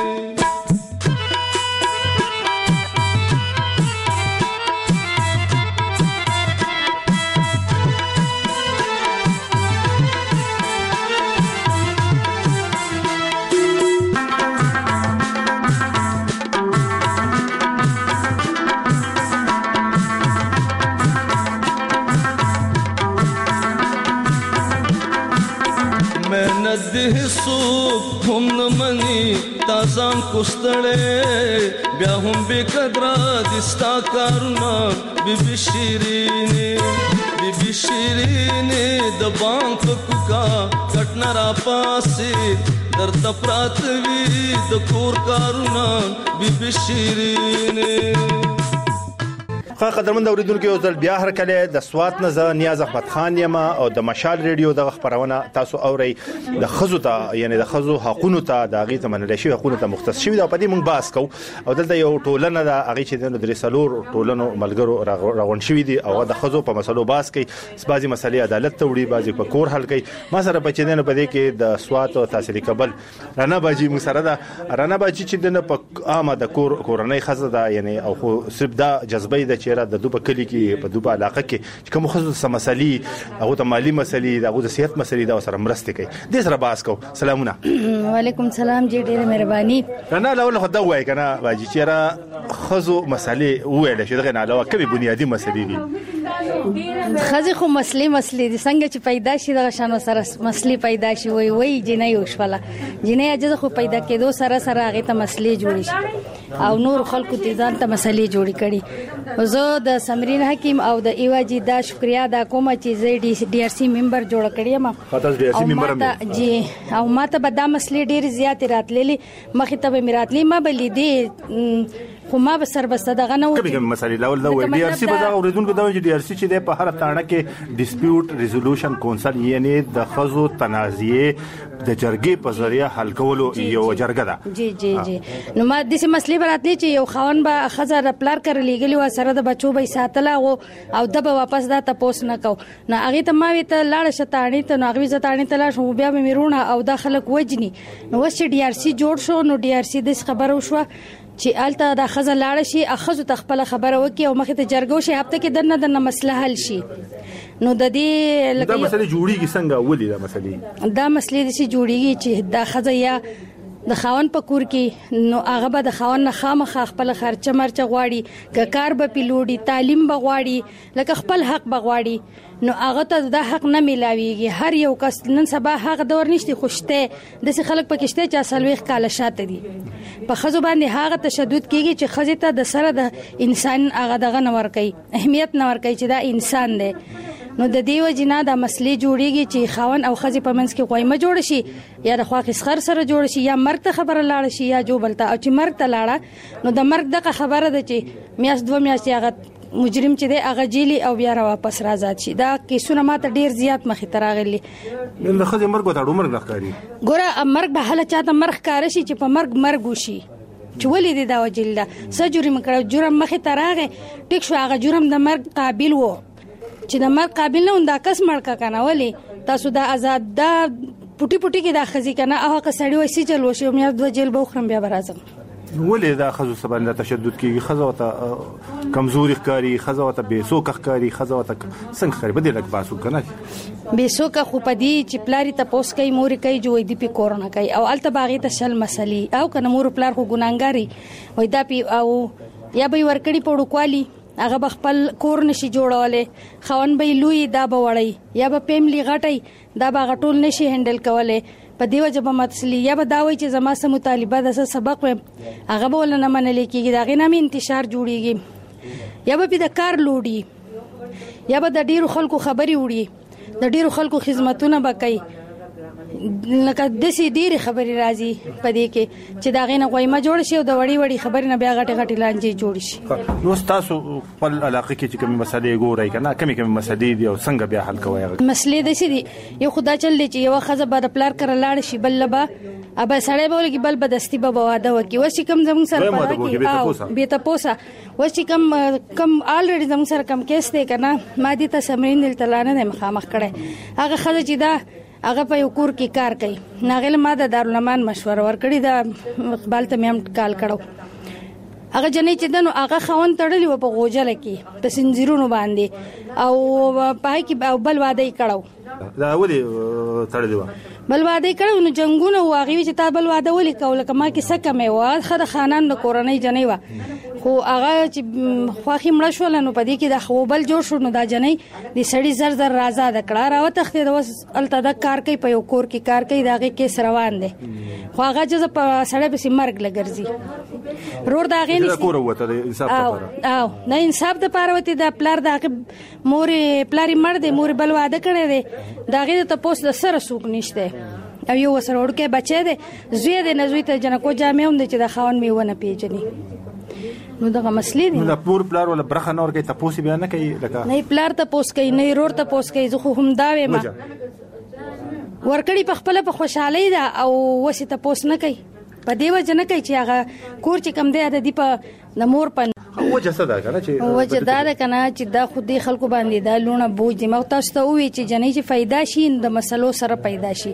هیڅوک هم نه مني تازان کوستړې بیا هم بې قدره دي ستا کارونه بیبي شیرینې د بام په کوکا کټنه را پاسې درته پراته وي د کور کارونه بیبي شیرینې قدرمن اوریدونکو یو ځل بیا هر کله د سوات نه زه نیاز احمد خان یم او د مشال ریډیو د خبرونه تاسو اوري د خزو ته یعنی د خزو حقوقو ته د غي ته منل شي حقوقو ته مختص شي دا په دې مونږ باس کو او دلته یو ټولنه د هغه چې د درې سلور ټولنو ملګرو راغون شوی دي او د خزو په مسلو باس کوي بعضي مسلې عدالت ته وړي بعضي په کور حل کوي ما سره په چې نه پدې کې د سوات او تحصیلي کابل رانا باجی مو سره دا رانا باجی چې د په عامه د کورنۍ خزه ده یعنی او خو صرف دا جذبې د چیرې د دوبه کلی کې په دوبه علاقه کې کوم خصوص مسلې هغه ته مالی مسلې هغه د صحت مسلې دا سره مرسته کوي د سره باس کو سلامونه وعلیکم سلام جی ډیره مهرباني کنه لاول خدای وای کنه واجی چیرې خزو مسلې ویل شي دغه نه علاوه کومي بنیادی مسلې دي خزه خو مسلې دي څنګه چې پیدا شي دغه شانو سره مسلې پیدا شي وای جنې وشوله جنې اجازه خو پیدا کېدو سره هغه ته مسلې جوړي شي او نور خلکو ته ځان ته مسلې جوړي کړي زه د سمرین حکیم او د ایواجی دا شکریا دا کومه چې زه ډي ار سی ممبر جوړ کړی ما خاطر ډي ار سی ممبر هم جی او ماته به دا مسلې ډېر زیات راتللې مخې ته به میراتلې ما بلې دي خو ما به سر بسته دغه نه و کوم مسلې لاول دا ډي ار سی به دا اوریدونکو دا ډي ار سی چې د په هر تاړه کې ډیسپیوټ ریزولوشن کونسل یعنی د خزو تنازعې د جرګې په ذریعہ حل کولو یو جرګه ده جی نو ما د دې مسلې براتلې چې یو خاون به خزر پلار کړ لګلی و سره د بچو به ساتله او د به واپس دا تاسو نه کو نو هغه ته ما وی ته لاړ شتانی ته نو هغه زتانی ته لاړ شو بیا به میرونه او د خلک وجني نو وس ډي ار سی جوړ شو نو ډي ار سی د خبرو شو چې الته د خزه لاړ شي اخزو تخپل خبره وکي او مخه ته جرګو شي هفته کې دنه مسله حل شي نو د دې دا مسله جوړیږي څنګه ولې دا مسلې د شي جوړیږي چې د خزه یا د خاون په کور کې نو هغه به د خاون نه خامخ خپل خرچه مرچه غواړي که کار به پیلوړي تعلیم به غواړي لکه خپل حق به غواړي نو هغه ته د حق نه ملاويږي هر یو کس نن سبا هغه دور نشته خوشته د خلک پکشته چې سلويخ کاله شاته دي په خزو باندې هغه تشدد کیږي چې خزه ته د سره د انسان هغه دغه نور کوي اهمیت نور کوي چې دا انسان دی نو د دیو جنا د مسلې جوړیږي چې خاون او خزي په منځ کې قایمه جوړ شي یا د خوا خسخر سره جوړ شي یا مرګ ته خبره لاړ شي یا جو بلته او چې مرګ ته لاړه نو د مرګ دغه خبره ده چې میاش دوه میاشتې هغه مجرم چې دی هغه جیلی او بیا را واپس راځي شي دا کیسونه ماته ډیر زیات مخې تراغلي د خزي مرګ وته عمر لخري ګوره مرګ به حاله چاته مرګ کار شي چې په مرګ وشي چې ولې دی دا وجل ده سجرم کړه جرم مخې تراغه ټیک شو هغه جرم د مرګ قابل وو چې د مرګ قابل نه دا کس مړ کنه ولی تاسو دا آزاد دا پټي کې دا خزي کنه هغه کسړی وسی چل وشي مې د جیل به خرم بیا برازم ولې دا خزو سبانه تشدد کیږي خزو ته کمزوري ښکاری خزو ته بیسوک ښکاری خزو ته څنګه ښکاری بده لګ باسو کنه بیسوک خو پدی چې پلاری ته پوس کوي مور کوي جوړ دی په کورونه کوي او الته باغی ته شل مسلې او کنه مور پلار خو ګناګاری وای دا پی او یا به ورکړی په ډوکوالي هغه خپل کور نشي جوړولې، خاون به لوی دا به وړي یا به فیملی غټي دا به غټول نشي هندل کولې. په دیو جبه متسلی یا به دا وایي چې زما سم مطالبه د سبق و هغه به ولنه منل کېږي، دا غي نامې انتشار جوړيږي، یا به د کار لوړي، یا به د ډیرو خلکو خبري وړي، د ډیرو خلکو خدمتونه به کوي. لکه د سي ډېری خبري راځي په دې کې چې دا غینه غویمه جوړ شي او د وړي وړي خبرې نه بیا غټي غټي لانجې جوړ شي. نو تاسو په علاقه کې چې کوم مسلې ګورئ کنه کوم مسلې دي او څنګه بیا حل کوي؟ مسلې د سي دي یو خدا چل دي چې یو خزه بار پلار کړه لاړ شي بل لبا ابا سړی بول کې بل بدستی به واده وکي وسی کم زمون سره پاره کې به تاسو وسی کم الریډي زمون سره کم کیس دی کنه ما دي ته سمرین دل تلانه مخامخ کړي هغه خزه چې دا هغه په یو کور کې کار کوي ناغل ما د دارالمان مشوره ورکړی دا اقبال ته مې کال کړو هغه جنې چې دنو هغه خوان تړلی و په غوجل کې په سنځیرونو باندې او پای کې بل واده کړو دا ولي تړلی و بل واده کړو نو جنگونه واغوي چې تا بل واده ولي کول کما کې سکه مې و خره خانان د کورنۍ جنې و خو هغه چې خواخي مړ شو نو پدې کې د خوبل جوړ شو نو دا جنې د سړی زر زر رازا د کړه راو تختې د وس الته د کار کوي په یو کور کې کار کوي داغه کې روان دي خو هغه چې په سړی به مرګ لګرځي رور داغه نه کور وته د انصاف لپاره او نه انصاف د پاره وته د پلار داغه مورې پلاری مړ دی مورې بل واده کړی دی داغه ته پوس د سره سوق نشته او یو سره ورکه بچی دی زوی دی نزوی ته جنکو جامې هم د چې د خاون میونه پیژني نو دغه مسلې دي. نو د پور پلار ولا برخه نور کې تاسو بیان نه کوي لکه نه پلار ته پوس کوي نه رور ته پوس کوي زه خو هم دا وایم ورکړي په خپل په خوشحالي ده او وسه ته پوس نه کوي په دیو جن کوي چې هغه کور چې کم دی د دی په نمور په وجه صدا کنه چې وجه دا کنه چې دا خو دې خلکو باندې دا لونه بوج دي مو تاسو ته وی چې جنې چې फायदा شي د مسلو سره پیدا شي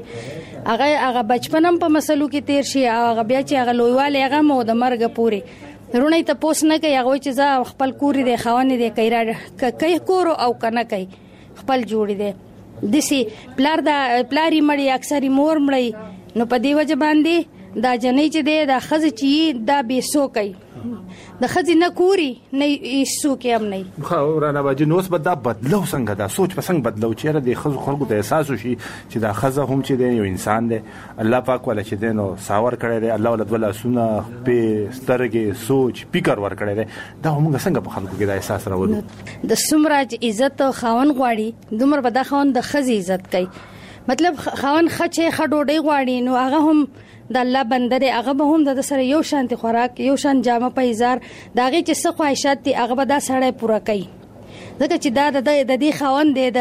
هغه بچپنم په مسلو کې تیر شي هغه بیا چې هغه لویواله هغه مو د مرګ پوري رونه ته پوس نه کوي هغه چې ځا خپل کوري دی خوانې دی کوي کور او کنه کوي خپل جوړي دی دسی پلار پلاری مړی اکثری مور مړی نو په دی وجه باندې دا جنې چې دی دا خز چې دا به سو کوي د خزي نه کوري نه ایسو کې هم نه خو رانا باجی نوس بد بدلو څنګه دا سوچ په څنګه بدلو چې د خزو خلکو ته احساس وشي چې دا خزه هم چې دی یو انسان دی الله پاک ولا چې دی نو ساور کړی دی الله ولد ولا سونه په سترګې سوچ فکر ور کړی دی دا موږ څنګه په خلکو کې دا احساس راوړو د سمراج عزت خاون غواړي دومره به دا خاون د خزي عزت کوي مطلب خاون خچه خډوډي غواړي نو هغه هم د الله بنده هغه به هم د سره یو شانتي خوراک یو شان جامه پیزار داغه چې څه خواهشات دي هغه به دا سړی پوره کوي ځکه چې دا د دې خاون دی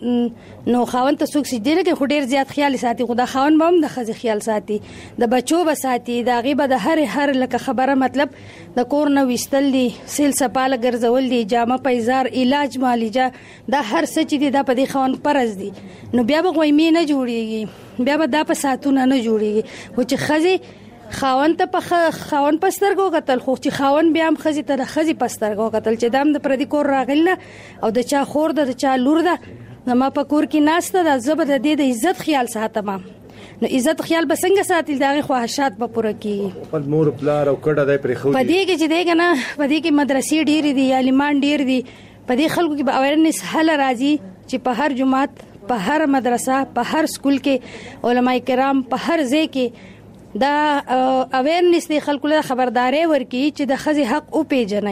د نو خاون ته څوک سي ډېر کې خډیر زیات خیال ساتي خدا خاون به هم د خزي خیال ساتي د بچو به ساتي دا غیبه د هر لکه خبره مطلب د کور نو وستل دي سیل سپاله ګرځول دي جامه پیزار علاج معالجه دا هر څه چې دي دا په دې خاون پرز دي نو بیا به غوېمې نه جوړيږي بیا به دا په ساتونه نه جوړيږي و چې خزي خاون ته په خاون پسترګو قتل خو چې خاون بیا هم خزي ته د خزي پسترګو قتل چې دام د پردي کور راغله او د چا خور د چا لور ده نو په کور کې ناشته د زبر د دې د عزت خیال ساتم نو عزت خیال به څنګه ساتل دغه خواهشات به پوره کی خپل مور پلار او کډه دای پرې خو په دې کې چې دیګه نه په دې کې مدرسې ډېری دي عالمان ډېر دي په دې خلکو کې به اویرنس حل راځي چې په هر جماعت په هر مدرسه په هر سکول کې علماء کرام په هر ځای کې دا اویرنس دی خلکو له خبرداري ورکي چې د خزي حق او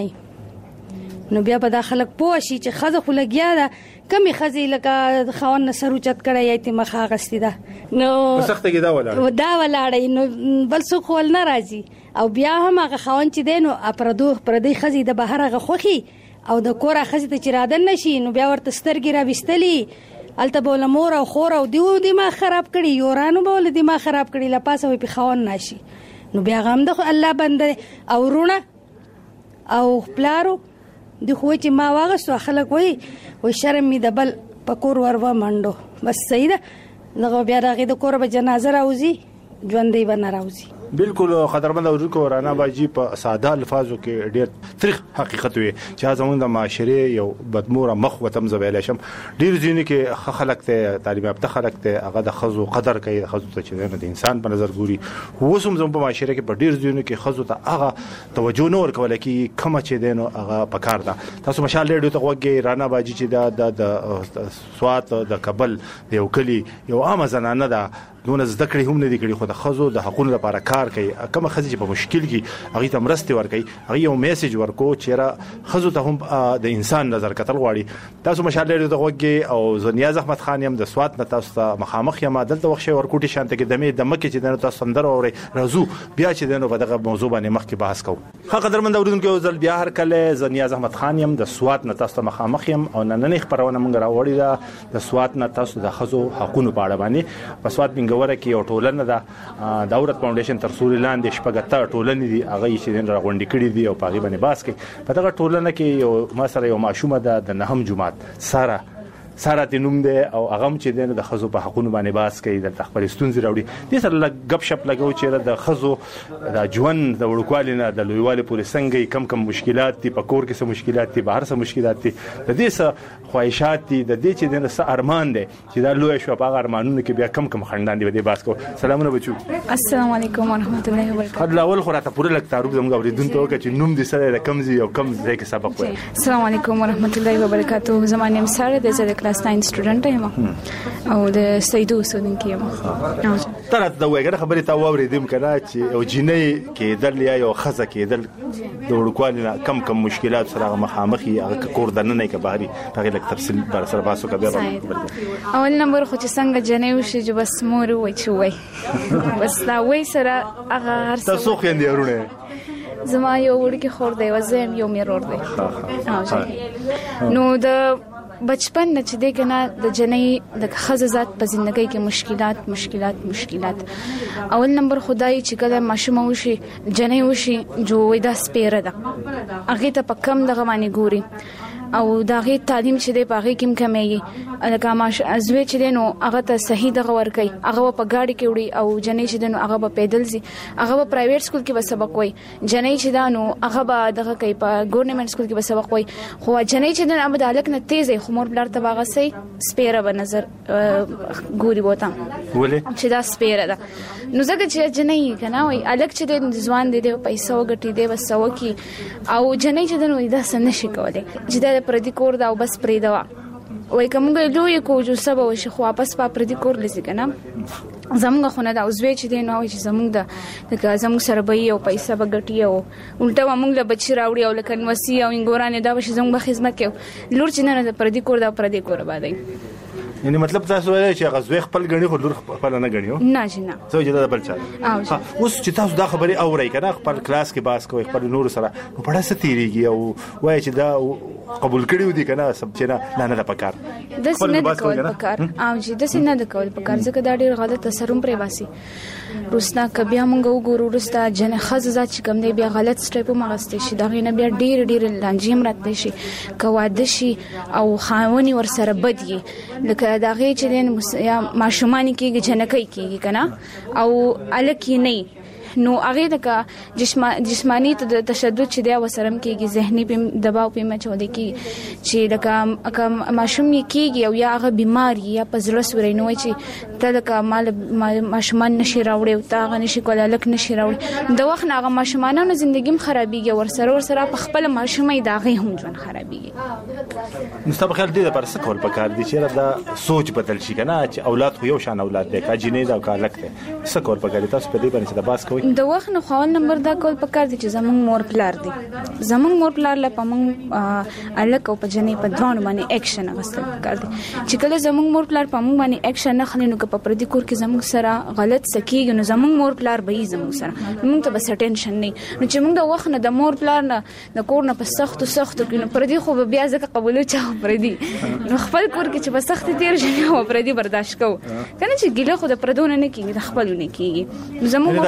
پیژنې نو بیا په داخله پوه شي چې خزه خو لګیا ده کمی خزي لکه خاون سر اوچت کړی ایت مخه غستی ده نو سخت کې دا ولاړی نو بل څوک ول نه راځي او بیا هم هغه خاون چې دی نو پردي خزي د بهر هغه خوخي او د کور خزي ته چرادن نشي نو بیا ورته سترګې را وستلی الته بوله مور او خور او دیو دماغ خراب کړي یورانو بوله دماغ خراب کړي لپاسه په خاون ناشي نو بیا غم د الله بنده او رونه او پلارو د خو چې ما واغسو خلک وای شرم می د بل پکور وروا منډو بس صحیح ده نو بیا راغی د کور به جنازه راوځي ژوندې بنا راوځي بالکل خطرمند اورونکو رانا باجی په ساده الفاظو کې ډېر تاریخ حقیقت وي چې زموږ د معاشره یو بدموره مخ وتم زویل شم ډېر ځینې کې خلک ته تعلیم یافته خلک ته هغه د خزو قدر کوي د خزو ته چې د انسان په نظر ګوري وسوم زموږ په معاشره کې په ډېر ځینې کې خزو ته هغه توجه نه ورکول کی کوم چې دینو هغه پکار ده تاسو مشال ریډیو ته وګورئ رانا باجی چې د سوات د کابل یو کلی یو عام زنانه ده دونه زده کړې هم نه دي کړې خو د خزو د حقوقو لپاره کار کوي کوم خزي چې په مشکل کې هغه ته مرسته ورکوي هغه یو میسج ورکو چې را خزو ته هم د انسان نظر کتل غواړي تاسو مشال ریډیو ته وګورئ او زنیاز احمد خان یم د سوات نه تاسو ته مخامخ یم دلته وخت ورکوټي شانته کې د مکه چې د تاسو سندر اوري رازو بیا چې دنه په دغه موضوع باندې مخ کې بحث کوو ښه قدرمند اوریدونکو ځل بیا هر کله زنیاز احمد خان یم د سوات نه تاسو ته مخامخ یم او نن خبرونه مونږ راوړی دا د سوات نه تاسو د خزو حقوقو په اړه باندې په سوات منګوره کې یو ټولنه ده دولت فاونډیشن تر سوري لاندې شپږ ټولنې دي هغه چې دین راغونډې کړي دي او په هغه باندې باس کې په دغه ټولنه کې یو مسره یو ماشومه ده د نهم جمعات ساره تنوم ده او هغه چې دین د خزو په حقوقو باندې باس کوي د خپل ستونزې راوړي د سره غب شپ لګاو چې د خزو د ژوند د وړوکوالي نه د لویوالي پورې څنګه کم مشکلات دي په کور کې څه مشکلات دي بهر څه مشکلات دي د دې څه خواهشات دي د دې چې دین څه ارمان دي چې دا لوی شو په ارمانونو کې بیا کم خندان دي د باس کو سلامونه بچو السلام علیکم ورحمت الله وبرکاته خد لاول خو راته پوره لک تعارف زموږ اوریدونکو چې نوم دې سره کم زی او کم ځای کې سبق وایي السلام علیکم ورحمت الله وبرکاته زما نوم ساره د زده کلاس 9 سټوډنټ یم او د سیدو اوسیدونکې یم تر دا وګړه خبرې تا واوریدم کنه چې او جنې کېدل یا یو خزه کېدل د وړوکوالي کم مشکلات سره مخامخي هغه کور دنه نه کې بهري هغه لک تفصیل بر سره باسو کوي اول نمبر خو چې څنګه جنې وشي چې بس مور وای چې وای بس دا وای سره هغه هر څه تاسو خو یې ورونه زما یو وړکی خور دی وزم یو میرور دی نو د بچپن نه چې دی کنه د جنې د خزه ذات په ژوندۍ کې مشکلات اول نمبر خدای چې کله ماشوم وشي جنې وشي جو ودا سپیره ده هغه ته په کم دغه باندې ګوري او داغه تعلیم چې دی پاغه کم کمیږي الکه ماش ازوی چې دی نو هغه ته صحیح دغه ور کوي هغه په گاډي کې وړي او جنې چې دی نو هغه په پیدل زی هغه په پرایویټ سکول کې به سبق وای جنې چې دا نو هغه به دغه کوي په ګورنمنت سکول کې به سبق وای خو جنې چې دی هغه د الک نه تیز خو مور بلار ته باغه سي سپیره به نظر ګوري بوتام ولې چې دا سپیره ده نو زګه چې جنې کنه وای الک چې دی ځوان دی پیسې وګټي دی وسو کی او جنې چې دی نو دا سن نشي کولای چې پردي کور دا او بس پریدا وای کومګ لوی کو جو سبا وشي خو واپس په پردي کور لسی کنه زموږ خونه دا اوسوي چې دی نو چې زموږ د زموږ سره به یو پیسې بغټي او الټا موږ له بچی راوړي او لکه نوسی او انګورانه دا وشي زموږ خدمت کوي لور چې نه د پردي کور دا پردي کور باندې یعنی مطلب تاسو وایي چې غزوی خپل غني خو لور خپل نه غنیو نه جنا څه جدا بل چا اوس چې تاسو دا خبري اوري کنه خپل کلاس کې باس کوي خپل نور سره نو پړه ستیریږي او وایي چې دا قبول کړیو دي کنه سب چې نه نه پکار د سینې د کول پکار او چې د سینې د کول پکار ځکه دا ډیر غلط اثرون پرې باسي روسنا کبیا مونږ وګورو رستا جن خززات چې کوم دی بیا غلط سټیپ مغسته شي دا غینه بیا ډیر لانجیم راتلی شي کواده شي او خاوني ور سره بدي لکه دا غي چې یا ماشومان کېږي جنکې کېږي کنه او الکی نه نو هغه د جسمانی تشدد چې دی وسرم کېږي ذهني په دباو په مچو دي کې چې لکه ماشوم کېږي او یا هغه بیماری یا پزړه سورې نو چې تلکه مال ماشومان نشي راوړي او تا غ نشي کولای لک نشي راوړي د وخت هغه ماشومانو ژوندګي خرابيږي ورسره په خپل ماشومې داغه هم ژوند خرابيږي مستقبل خل دي د پر سکول پکار دي چې دا سوچ بدل شي کنه چې اولاد خو یو شان اولاد دي کا جنې دا کا لکته سکول پکار دي تاسو په دې باندې د باس کوي د وخت نه خو نمبر دا کول پکار دي چې زمونږ مور پلار دي زمونږ مور پلار لا پمږ الک او په جنې په دوه باندې اکشن غوښتل پکار دي چې کله زمونږ مور پلار پمږ باندې اکشن نه خلینو که په پردي کور کې زمونږ سره غلط سکیږي نو زمونږ مور پلار به یې زمونږ سره موږ ته بس ټینشن نه نو چې موږ د وخت نه د مور پلار نه د کور نه په سختو کې نو پردي خو بیا ځکه قبول چا پردي نو خپل کور کې چې په سخت تیر شي او پردي برداشت کو کنه چې ګیله خو د پردونه نه کیږي د خپل نه کیږي زمونږ دا چې نه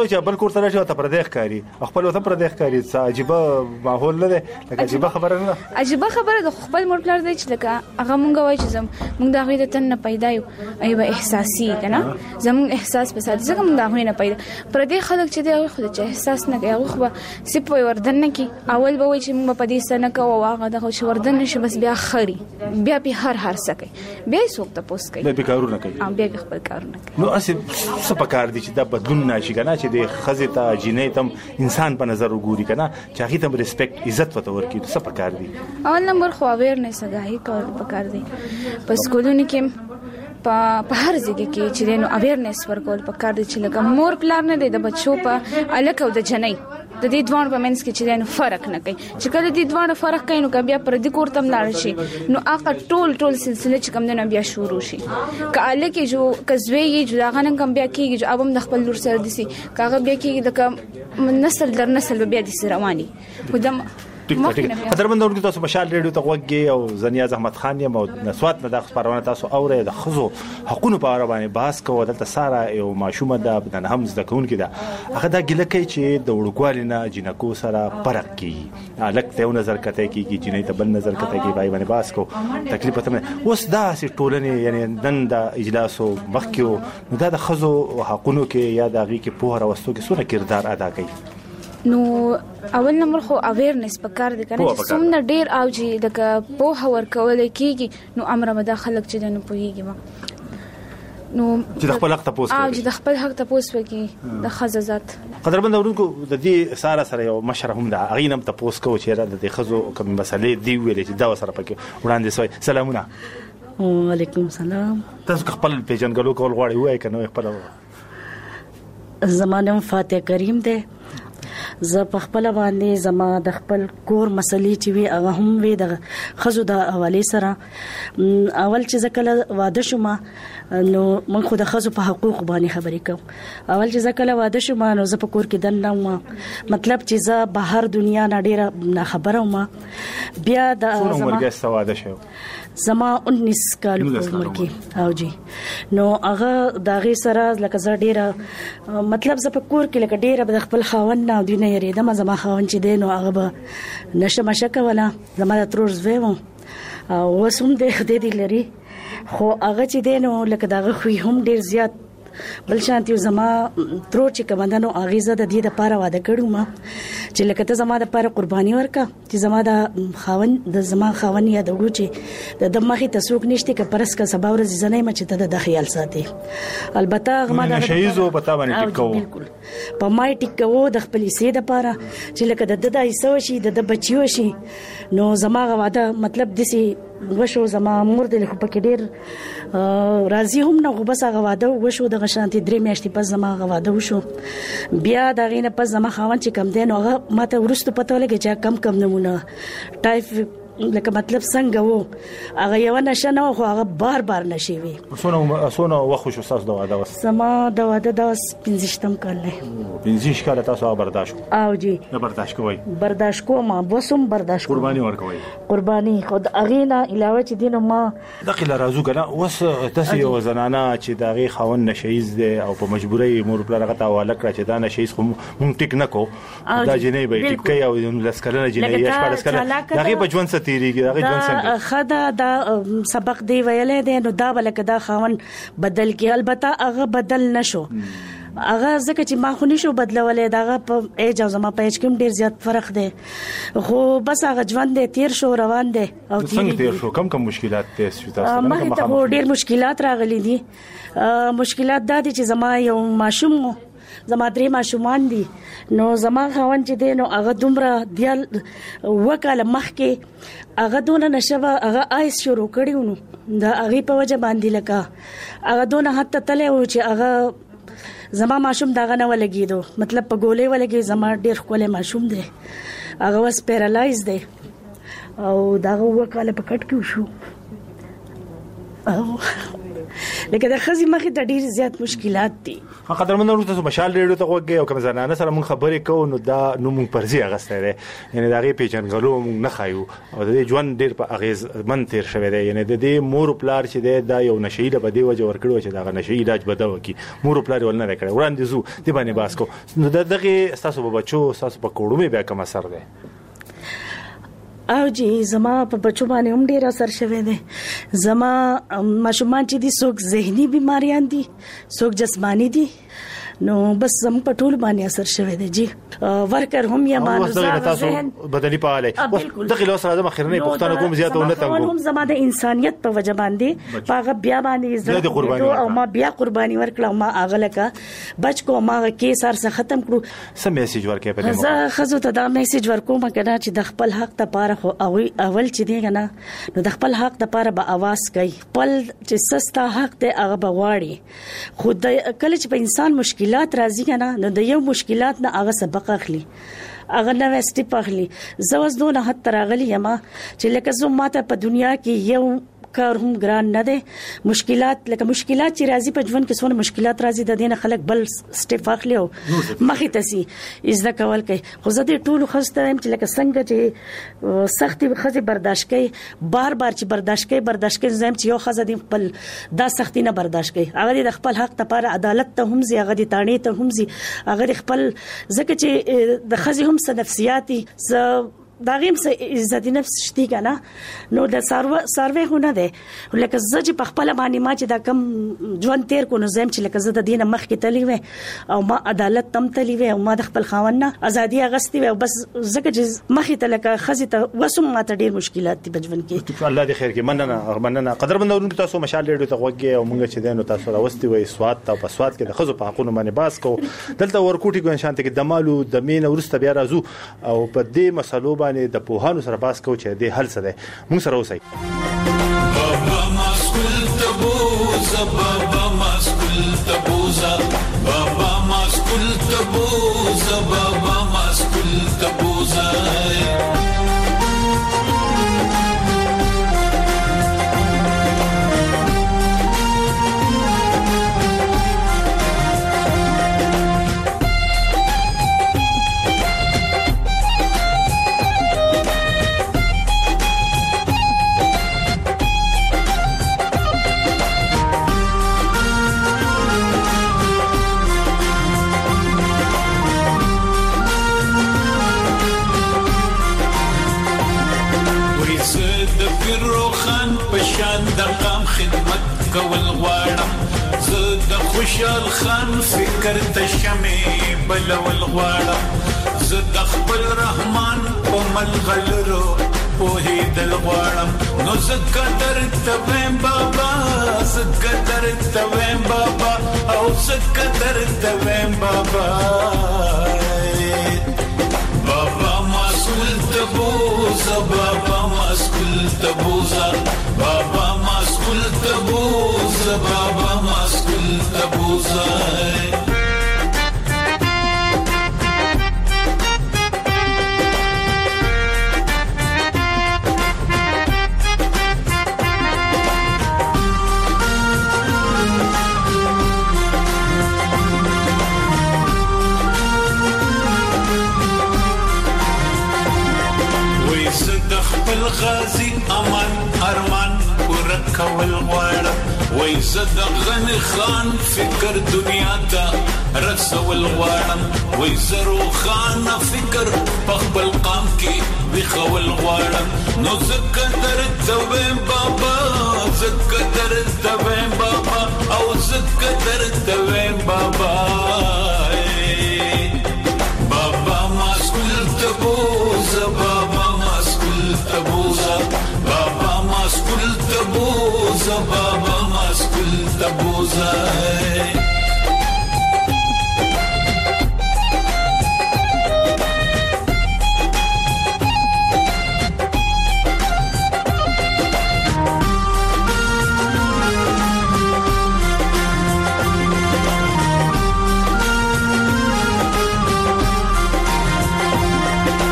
تاسو چې بل کور ته راشي ته پردیخ کاری خپل وته پردیخ کاری عجیب ماحول نه ده لکه عجیب خبره نه عجیب خبره د خپل مور پلار دی چې لکه هغه مونږ وایي چې مونږ د هغه تن نه پیدا یو ایبه احساسي کنه زموږ احساس په ساتي ځکه مونږ د هغه نه پیدا پردی خلک چې دی هغه خو چې احساس نه کوي هغه خو سپ وردن نه کی اول به وایي چې مونږ په دې سنه کوو هغه د خو وردن نشي بس بیا خري بیا په هر سکه بیا څوک ته پوس کوي بیا کارونه کوي بیا خپل کارونه کوي نو اسی څه پکار دي چې د بدلون نشي کنه چې د خزه ته جنې تم انسان په نظر وګوري کنه چې هغه تم ریسپیکټ عزت وته ورکی څه پکار دي اول نمبر خو اویرنس غاهي کول پکار دي پس کولونی کې په هر ځای کې چې نو اویرنس ورکول پکار دي چې لکه مور پلان نه دی د بچو په الکه او د جنۍ د دې دوه په منځ کې چې نو فرق نه کوي چې کله دې دوه فرق کوي نو بیا پر دې کور تم لاړ شي نو هغه ټول سلسله چې کوم نه بیا شروع شي کاله کې جو کزوی یې جدا غنن کوم بیا کېږي چې ابم د خپل لور سره دي کاغه بیا کېږي د نسل در نسل بیا دي رواني خدام قدرمن تاسو مشال ریډیو ته وګورئ او زنیاز احمد خان یم او نسوات نه د خبرونه تاسو اوره د خزو حقوقو په اړه باندې بحث کوو دلته ساره یو ماشومه د هم زده کوونکې ده هغه د ګله کوي چې د وړوکوالي نه جنکو سره فرق کوي الک ته نظر کته کیږي جنې ته بل نظر کته کوي بای باندې بحث کو تکلیف ته اوس دا سي ټولنه یعنی نن د اجلاس او مخکې نو د خزو حقوقو کې یا د غي کې په راوستو کې څونه کردار ادا کوي نو اول نمبر خو اویرنس پکار دي کنه چې څومره ډیر او چې د په هور کول کیږي نو امر مداخله چې نه پويږي نو چې د خپل حق تاسو او چې د خپل حق تاسو وکي د خززات قدرمن ورونکو د دې سره یو مشر هم د اغینم تاسو کو چې د خزو کوم مسلې دی ویلې چې دا سره پکې وړاندې سوی سلامونه وعلیکم السلام تاسو خپل پیژنګلو کول غواړئ وای کنه خپل زمانه فاتح کریم ده زه په خپل باندې زما د خپل کور مسلې چې وی هغه هم وی د خزو د حواله سره اول چې زکه واده شوم نو من خو د خزو په حقوق باندې خبرې کوم اول چې زکه واده شوم نو زه په کور کې دنه مطلب چې زه بهر دنیا نه ډیره خبره ما بیا د زما واده شو زما 19 کال عمر کې او جی نو هغه داغه سره لکه زه ډیره مطلب زه په کور کې لکه ډیره د خپل خاوند نه دی نه یریدم زما خاوند چې دی نو هغه به نشه مشکه ولا زما د ترور زوی وو او وسوم دې لري خو هغه چې دی نو لکه داغه خو هم ډیر زیات بل شانتي زما ترور چې کمندانو اغیزه د دې د پاره واده کړو ما چې لکه ته زما د پاره قرباني ورکا چې زما د خاوند یا د وګچې د دماغي تسوک نشته ک پرس کا سبا ورځ زنه مچ ته د خیال ساتي البته غما د شهيزو پتا باندې ټیکو په مای ټیکو د خپل سي د پاره چې لکه د دایسو شي د بچیو شي نو زما واده مطلب دسي وشو زما مور د خو پکې ډیر راضي هم نه غو بس هغه واده وشو د غشانتي درې میاشتې پس زما واده وشو بیا دا غینه پس زما خاوند چې کم دین هغه ماته ورستو پته ولګی چې کم نمونه ټایپ لکه مطلب څنګه وو هغه یو نشه نه خو هغه بار نشي وي سونه وخت شو تاسو د واده سما د واده د 15 کال نه 15 کال تاسو برداشت او جی نه برداشت کوی برداشت کوم وسوم برداشت قرباني ورکوي قرباني خود اغینا علاوه چې دینه ما داخله رازو کنه وس تاسو یو زنانه چې داغي خاون نشیز ده او په مجبوري مور بل رغه حواله کړ چې دا نشیز خو مونږ ټیک نکو دا جنې به ټیک کوي او لسکلنه جنې یا شپه لسکلنه داغي بجوان ستیریږي داغي ځان څنګه خدا دا سبق دی ویلې ده نو دا بلکې دا خاون بدل کی البته هغه بدل نشو هغه ځکه چې ما خو نشو بدلولې داغه په ایج او زما په ایج کې ډیر زیات فرق دی خو بس هغه ژوند دی تیر شو روان دی او څنګه تیر شو کم مشکلات تاسو تاسو ما ته ډیر مشکلات راغلي دي مشکلات دا دي چې زما یو ماشوم زما درې ماشومان دي نو زما خاوند چې دی نو هغه دومره دیال وکاله مخکې هغه دونه نشوه هغه آیس شروع کړیو نو دا هغه په وجه باندې لکه هغه دونه حتی تله و چې هغه زما ماشوم داغه نه ولګیدو مطلب په ګولې ولګي زما ډیر خپل ماشوم دی هغه واس پیرالایز دی او داغه وکاله په کټ کې شو او لکه د خزي مخې ته ډیر زیات مشکلات دي. قدرمنو ورته مشال ریډیو ته وګورئ او کوم زنانه سره مونږ خبرې کوو نو دا نو مونږ پرځي اغسته دي یعنی دا غي پیژنګلو مونږ نه خایو او د ژوند ډیر په اغیز من تیر شوی دی یعنی د دې مور پلار چې دا یو نشي د بده وجه ورکړو چې دا نشي علاج بدو کی مور پلار ول نه کړي وړاندې زو دی باندې باس کو نو دغه تاسو په بچو تاسو په کوړو مې بیا کوم اثر دی او جی زما په بچو باندې هم ډیر اثر شوی دی. زما ماشومان چې دي څوک ذهني بیماریان دي څوک جسمانی دي نو بس زم په ټول باندې اثر شوی دی جی. ورکر هم یا مانوزه ذهن بدلی پاله دغه لوس راځم اخرنه پښتنه کوم زیاته ونه تنګو هم زما د انسانيت په وجه باندې پاغه بیا باندې عزت او ما بیا قرباني ورکړم ما اغله کا بچ کو ما کې سر څخه ختم کړو سم میسج ورکې په دې زه خزو ته دا میسج ورکوم کنه چې د خپل حق ته پاره خو اول چې دی کنه نو د خپل حق ته پاره به आवाज کوي خپل چې سستا حق ته هغه بغواړي خود کله چې په انسان مشکلات راځي کنه نو د یو مشکلات نه هغه سبق اخلي هغه نو سټیپ اخلي. زوس دونه حد تراغلی یما چې لکه زه ماته په دنیا کې یو کار هم ګران نه دي مشکلات لکه مشکلات چې راځي په ژوند کې څونه مشکلات راځي د دینه خلک بل سټیپ اخلي او مخې تسي عزت کول کوي. خو زه دې ټول خسته يم چې لکه څنګه چې سختي خزي برداشت کوي بار چې برداشت کوي زم چې یو خزه دې خپل دا سختي نه برداشت کوي هغه د خپل حق لپاره عدالت ته هم زی هغه د تانې ته هم زی هغه خپل ځکه چې د خزي هم څه نفسياتي دا غیم سه عزت نفس شتي کنه نو د سروې هونه ده لکه زه چې په خپل باندې ما چې دا کم ژوند تیر کو نو زم چې لکه زه د دینه مخ کې تلی و او ما عدالت تم تلی و او ما د خپل خاوند ازادي اغستی و بس زکه چې مخ ته لکه خزي ته وسم ما ته ډیر مشکلات دي په ژوند کې. الله دې خیر کې مننه قدرمنو تاسو مشال ریډیو ته وګورئ او مونږ چې دینو تاسو راوستي وي سواد ته په سواد کې د خزو په حقونو باندې باس کو دلته ورکوټي ګون شانته کې د مالو د مين ورسته بیا راځو او په دې مسلو باندې د پوهانو سره باس کو چې د حل څه ده موږ سره اوسئ. بابا مسکول تبوزا بابا مسکول تبوزا بابا مسکول تبوزا بابا مسکول تبوزا کول غواړم زه د خوشحال خان فکر ته شمې بلول غواړم زه د خپل رحمان په ملغلرو پوهېدل غواړم نو زه قدر ته ویم بابا زه قدر ته ویم بابا او زه قدر ته ویم بابا بابا مسئول تبوزا بابا مسئول تبوزا بابا مسئول تبوزا بابا مسئول تبوزا غازی امان ارمان ورکول غواړم وای زه د غنی خان فکر دنیا ته رسول غواړم وای زه روخان فکر په خپل قام کې وخول غواړم نو زه قدر ته ویم بابا زه قدر ته ویم بابا او زه قدر ته ویم بابا بابا مسئول تبوزا بابا تبوزا بابا مسئول تبوزا بابا مسئول تبوزا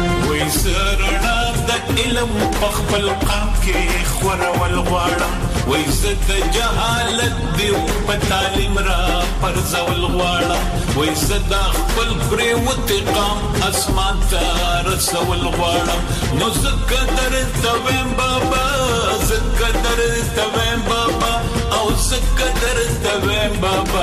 علم خپل قام کې خورول غواړم وای وای زد جهالت دی په تعلیم را پر زول غواړم وای زد خپل پرې وتقام اسمان ته رسول غواړم نو زکه درته ویم بابا زکه درته ویم بابا او زکه درته ویم بابا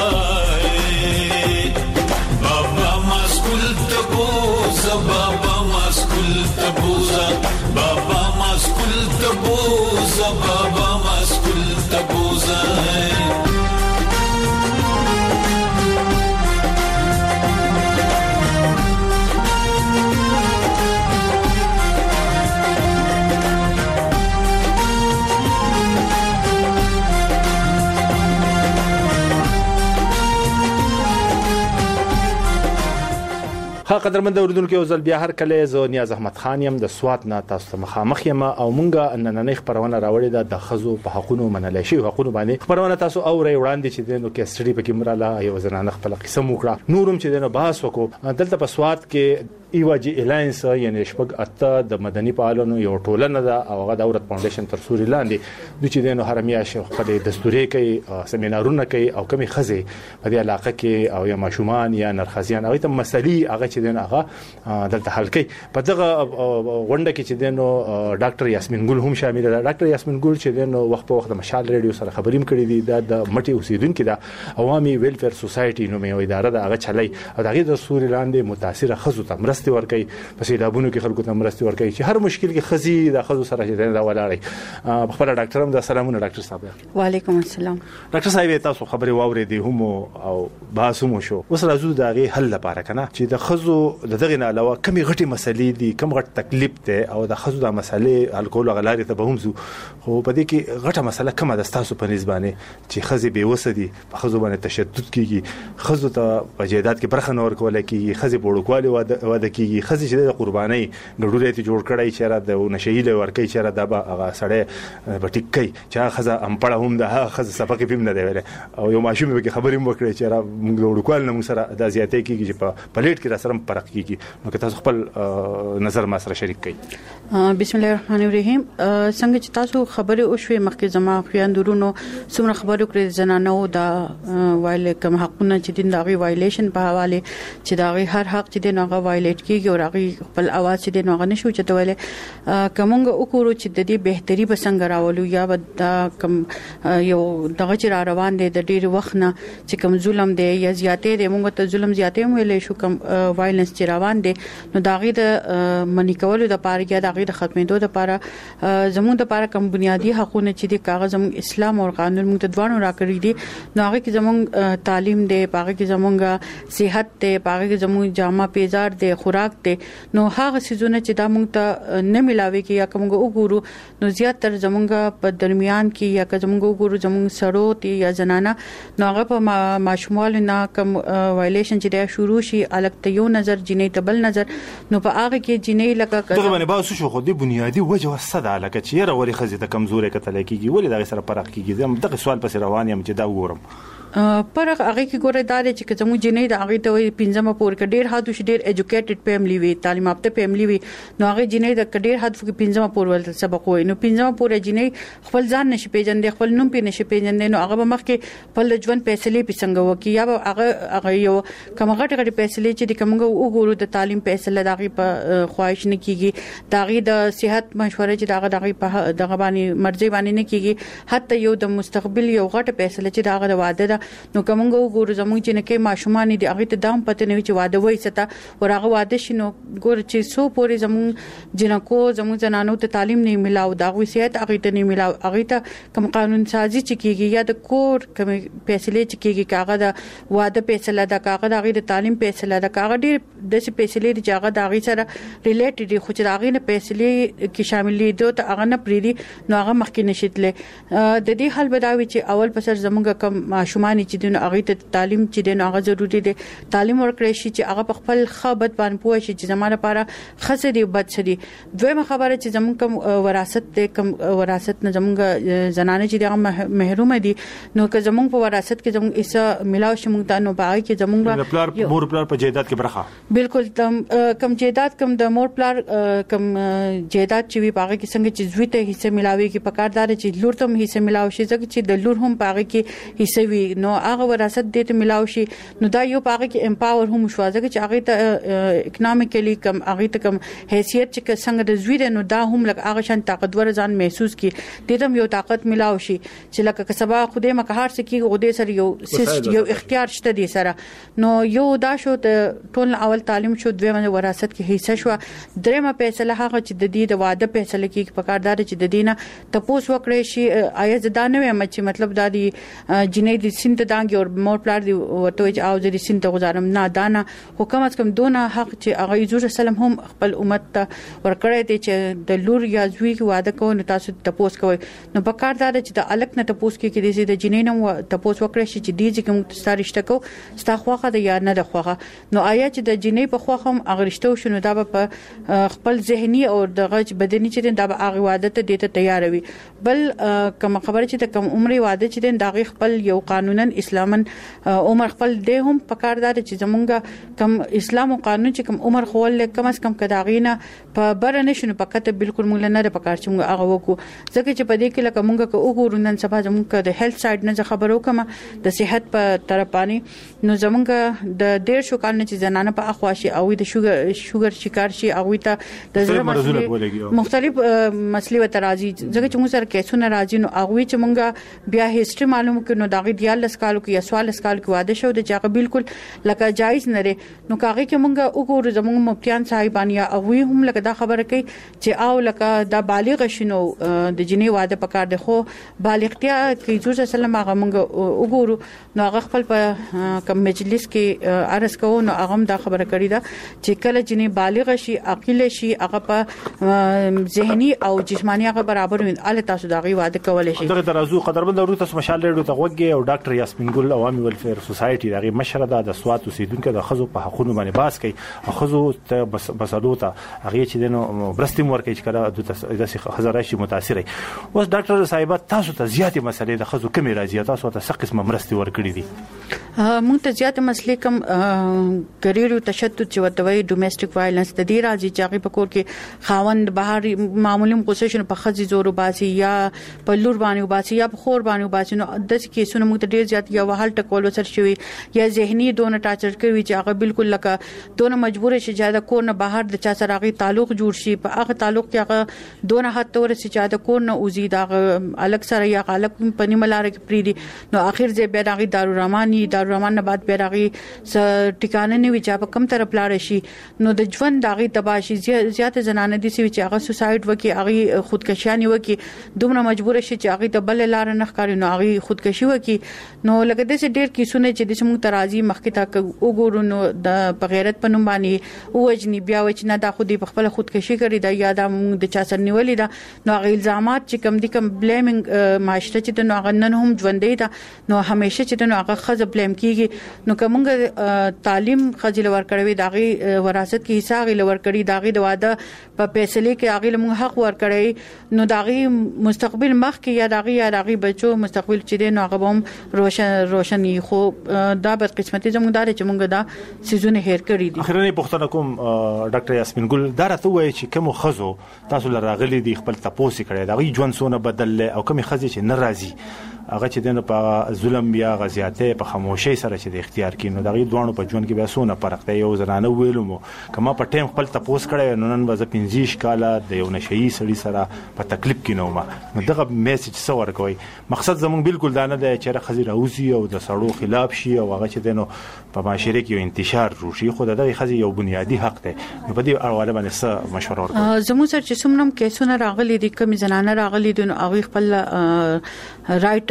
بابا ما سکول ته بوزه بابا ما سکول ته بوزه بابا ما سکول ته بوزه بابا ما سکول ته بوزه ها قدرمن اوریدونکو ځل بیا هر کله زه نیاز احمد خان يم د سوات نه تاسو ته مخامخ یم او مونږه نننې خبرونه راوړې د خزو په حقونو منل شي حقونو باندې خبرونه تاسو اورې وړاندې چې دنو کې سټډي پکې مراله یو زنانه خپل قصه وکړه نورم چې دنو بحث وکړو دلته په سوات کې ایواجی الاینس یعنی شپږ اته د مدني فعالانو یو ټولنه ده او هغه د اورت فاونډیشن تر سوري لاندې د چې دنو هرمیا شیخ خپل دستوري کوي سیمینارونه کوي او کمی خزه په دې علاقه کې او یا ماشومان یا نرخزیان هغه ته مسلې هغه چې دنو هغه دلته حل کوي په دغه غونډه کې چې دنو ډاکټر یاسمین ګل هم شامل ده ډاکټر یاسمین ګل چې دنو وخت په وخت د مشال ریډیو سره خبرې کړې دي د مټي اوسیدونکو د عوامي ویلفیر سوسایټي نومې اداره ده هغه چلای او دغه د سوري لاندې متاثر خزو ته مرسته ورکوي په سیلابونو کې خلکو ته مرسته ورکوي چې هر مشکل کې خزي د خزو سره چې دا ولاړی خپل ډاکټر هم د سلامونه ډاکټر صاحب وعلیکم السلام ډاکټر صاحب تاسو خبرې واورې دي هم او باسمو شو اوس راځو دغه حل لپاره کنه چې د خزو دغه نه علاوه کمی غټي مسلې دي کم غټ تکلیف ته او د خزو د مسلې الکول غلاري ته به هم زو خو په دې کې غټه مسله کومه د تاسو په نسبانه چې خزي به وسدي په خزو باندې تشدد کیږي خزو ته وجیدات کې برخه نور کوله کیږي خزي بوړکوالي واده کیږي خزي چې د قرباني ګډوره ته جوړ کړای چې را د نشهیله ورکې چې را د هغه سړی بټیکي چې خزه امپړه هم د خزه صفقه پیم نه دی ویل او یو ماشوم به خبرې مو کړې چې را موږ وړکوال نه موږ سره د زیاتې کیږي چې په پلیټ کې را سره فرق کیږي نو که تاسو خپل نظر ما سره شریک کړئ بسم الله الرحمن الرحیم څنګه چې تاسو خبرې او شوي مخکې زما خیاندورونو څومره خبرو کړې زنانو دا وایل کوم حقونه چې دین دغه وایلیشن په حواله چې دغه هر حق چې دین هغه وایلیټ کیږي او هغه خپل اواز چې دین هغه نشو چتول کومګه وکړو چې د دې بهتري بسنګ راولو یا دا کم یو دغه چې روان دي د ډیر وخت نه چې کوم ظلم دی یا زیاتې دی موږ ته ظلم زیاتې ویلې شو کوم وایلنس چې روان دي نو داغه د منی کولو د پاره یا داغه د ختمېدو د لپاره زموږ د لپاره کوم بنیادی حقوقونه چې د کاغذ اسلام او قانون موږ ته دوانو راکړي دي نو هغه کې زموږ تعلیم دی هغه کې زموږ صحت دی هغه کې زموږ جامه پیزار دی خوراک دی نو هغه سيزونه چې دا موږ ته نه ملاوي کې یا کومه وګورو نو زیاتره زموږ په درمیان کې یا کومه وګورو زموږ سړو تی یا زنانه نو هغه په ماشوموال نه کوم وایلیشن چې دا شروع شي الګ ته یو نظر جنې تبل نظر نو په هغه کې جنې لکه دغه باندې باسو شو خو د بنیادی وجه وسده لکه چې یره وري خزي ته کمزورې کتل کېږي ولې دا سره فرق کېږي دغه سوال پس روان یم چې دا وګورم پر هغه کې ګوره دا چې زموږ جنې د هغه ته پنځمه پور کې ډېر حد وش ډېر ایجوکیټډ فیملی وي تعلیم یافته فیملی وي نو هغه جنې د ډېر حد کې پنځمه پور ول سبق وي نو پنځمه پور جنې خپل ځان نشي پیژندې خپل نوم په نشي پیژندې نو هغه مخ کې په لجون فیصله پسنګ وکي یا هغه یو کوم غټ فیصله چې د کومه وګورو د تعلیم فیصله دغه په خواهش نه کیږي دغه د صحت مشوره چې دغه په دغه باندې مرزي باندې نه کیږي حتی یو د مستقبل یو غټ فیصله چې دغه د واده نو کومګو ګور زموږ چې نه کې ماشومان دي هغه ته دام پته نه وي چې واده وای ستا ورغه واده شنو ګور چې سو پورې زموږ جنکو زموږ زنانو ته تعلیم نه ملاو دا غوي سیات هغه ته نه ملاو هغه ته کوم قانون سازي چې کیږي یا د کور کوم فیصله چې کیږي کاغه د واده فیصله د کاغه د هغه د تعلیم فیصله د کاغه ډیر د فیصله د جګه د هغه سره ریلیټډ خو چې هغه نه فیصله کې شامل دي ته هغه نه پریدي نو هغه مخکې نشیتله د دې حل بداوي چې اول پسر زموږ کوم ماشومان ماشومان چې دین هغه ته تعلیم چې دین هغه ضروری دی تعلیم ورکړي شي چې هغه په خپل خابت باندې پوه شي چې زموږ لپاره خسري بد شدي. دویمه خبره چې زموږ کوم وراثت ته کوم وراثت نه زموږ زنانه چې دغه محروم دي نو که زموږ په وراثت کې زموږ ایسه ملاو شي موږ ته نو باغ کې زموږ پلار مور پلار په جیدات کې برخه بالکل کم جیدات کم د مور پلار کم جیدات چې وی باغ کې څنګه چې زوی ته حصہ ملاوي کې پکاردار چې لور ته حصہ ملاوي شي ځکه چې د لور هم باغ کې حصہ وی نو هغه وراثت دې ته ملاوي شي نو دا یو باغ کې امپاور هم شو ځکه چې هغه ته اکونومیکلی کم هغه ته کم حیثیت چې څنګه د زوی نو دا هم لکه هغه شان طاقتور ځان محسوس کی دې ته یو طاقت ملاوي شي چې لکه سبا خوده مکهار سکی غوډه سره یو اختیار شته دي سره نو یو دا شو ته ټول اول تعلیم شو دویمه وراثت کې حصہ شو درېمه فیصله هغه چې د دې د واده فیصله کې پکاردار چې د دینه تپوس وکړي شي آیا زدانه وي چې مطلب دا دي جنې د سینت دانګي او مور پلار دی ورته چې او د سینت غزارم نه دانا حکم از کم دونه حق چې هغه حضور سلام هم خپل امت ته ورکړی دی چې د لور یا زوی کې واده کوي نو تاسو تپوس کوي نو پکاردار چې د الک نه تپوس کې دي د جنې نوم تپوس وکړي شي چې دې کوم ستارشته کو ستا خوخه د یا نه د خوخه نو آیا چې د جنې په خوخه هم اغرشته شنو دا په خپل ذهني او د غج بدني چې دا به هغه واده ته دته تیار وي بل کوم خبره چې د کوم عمر واده چې د خپل یو قانونا اسلامن عمر خپل د هم پکاردار چې زمونږ کوم اسلام او قانون چې کوم عمر خول کم از کم کداغینه په برنه شنو پکته بالکل موږ نه پکار چې موږ هغه وکړو ځکه چې په دې کې لکه موږ کو وګورو نن سبا زمونږ د هیلث سایډ نه خبرو کوم د صحت په طرف باندې نو زمونږ د ډیر شو کال نه چې زنانه په اخواشي او د شوګر شکار شي او ته د زړه مختلف مسلې و ترازی ځکه چې موږ سره کیسونه راځي نو هغه چې موږ بیا هیستوري معلوم کړو نو داغه دیال سکالو کې یا سوال سکالو کې واده شو د چاغه بالکل لکه جایز نه لري نو کاغه کې موږ وګورو زموږ مفتیان صاحبان یا او هم لکه دا خبره کوي چې او لکه دا بالغ شنو د جنې واده پکار دی خو بالغتیا کې رسول الله سلام هغه موږ وګورو نو هغه خپل په کوم مجلس کې عرض کوو نو هغه دا خبره کړی دا چې کله جنې بالغ شي عاقل شي هغه په ذهني او جسماني هغه برابر وي ال تاسو دا غي واده کولای شي دغه درازو قدرمن ورو تاسو مشال ریډیو ته وګي او ډاکټر یاسمین ګل عوامي ویلفیر سوسایټي دغه مشره د سوات اوسیدونکو د خزو په حقوقو باندې باس کوي خزو ته بسالو ته هغه چې دنو برستیم ورکې چې کړه د هزار شي متاثر وي اوس ډاکټر صاحب تاسو ته زیاتې مسلې د خزو کمی راځي تاسو ته څه قسمه مرستي ورکړي دي مونږ ته زیاتې مسلې کم ګریرو تشدد چې وتوي ډومېسټک وایلنس د دې راځي چې هغه په کور کې خاوند بهر معمولی غوسه په خزي زور وباسي یا په لور باندې وباسي یا په خور باندې وباسي نو د کیسونو موږ ته ډیر زیات یا وحال ټکول وسر شوی یا ذهني دونه ټاچر کوي چې هغه بالکل لکه دونه مجبور شي چې د کور نه بهر د چا سره غي تعلق جوړ شي په هغه تعلق کې هغه دونه حد تور شي چې د کور نه اوزي دا الګ سره یا الګ پنی ملاره کې پریدي نو اخر ځې به دغه دارالرحمن نه بعد به دغه ټکانه نه وي چې په کم طرف لاړ شي نو د ژوند دغه تباشي زیات زنانه دي چې هغه سوسایډ وکي هغه خودکشیانی وکي دومره مجبور شي چې هغه د بل لار نه ښکاری نو هغه خودکشي وکي نو لکه د ډېر کیسونه چې د سمو ترازی مخکې تا وګورو نو د بغیرت پنوم باندې اوجنی بیا و چې نه دا خودي په خپل خودکشي کړی دا یا د چا سر نیولې دا نو هغه الزامات چې کم دي کم بلیمینګ معاشره چې د نو هغه نن هم ژوندې ده نو همیشه چې د نو هغه خزه بلیم کیږي نو کومه تعلیم خځل ورکړوي داغي وراثت کې حصہ غي لور کړی داغي د واده په فیصله کې هغه موږ حق ورکړی نو داغي مستقبل مخ کې یا داغي بچو مستقبل چې نو هغه هم روشنی خو دا بد قسمتي زموږ چې موږ دا سيزونه هیر کړی دي اخرنی پښتنه کوم ډاکټر یاسمین ګل دا راته وایي چې کوم خزو تاسو لراغلي دي خپل تاسو کړی دا غي ژوند سونه بدل او کوم خزي چې ناراضي هغه چې دنه په ظلم یا غزياته په خاموشي سره چې د اختیار کینو دغه دوانو په ژوند کې بیا سونه فرق دی یو زنانه ویلم کما په ټیم خپل تاسو کړی نن وز 15 کاله د یو نشئی سړي سره په تکلیف کې نو ما دغه میسج څور کوي مقصد زمون بالکل دا نه دی چې خزي راوسی او د سړو خلاف شي او هغه چې دنه په معاشره کې یو انتشار روشي خو دغه خزي یو بنیادی حق دی په دې اړه باندې څه مشوره ورکړي زموږ سره چې څومره کیسونه راغلي دي کوم زنانه راغلي دي او خپل رائټ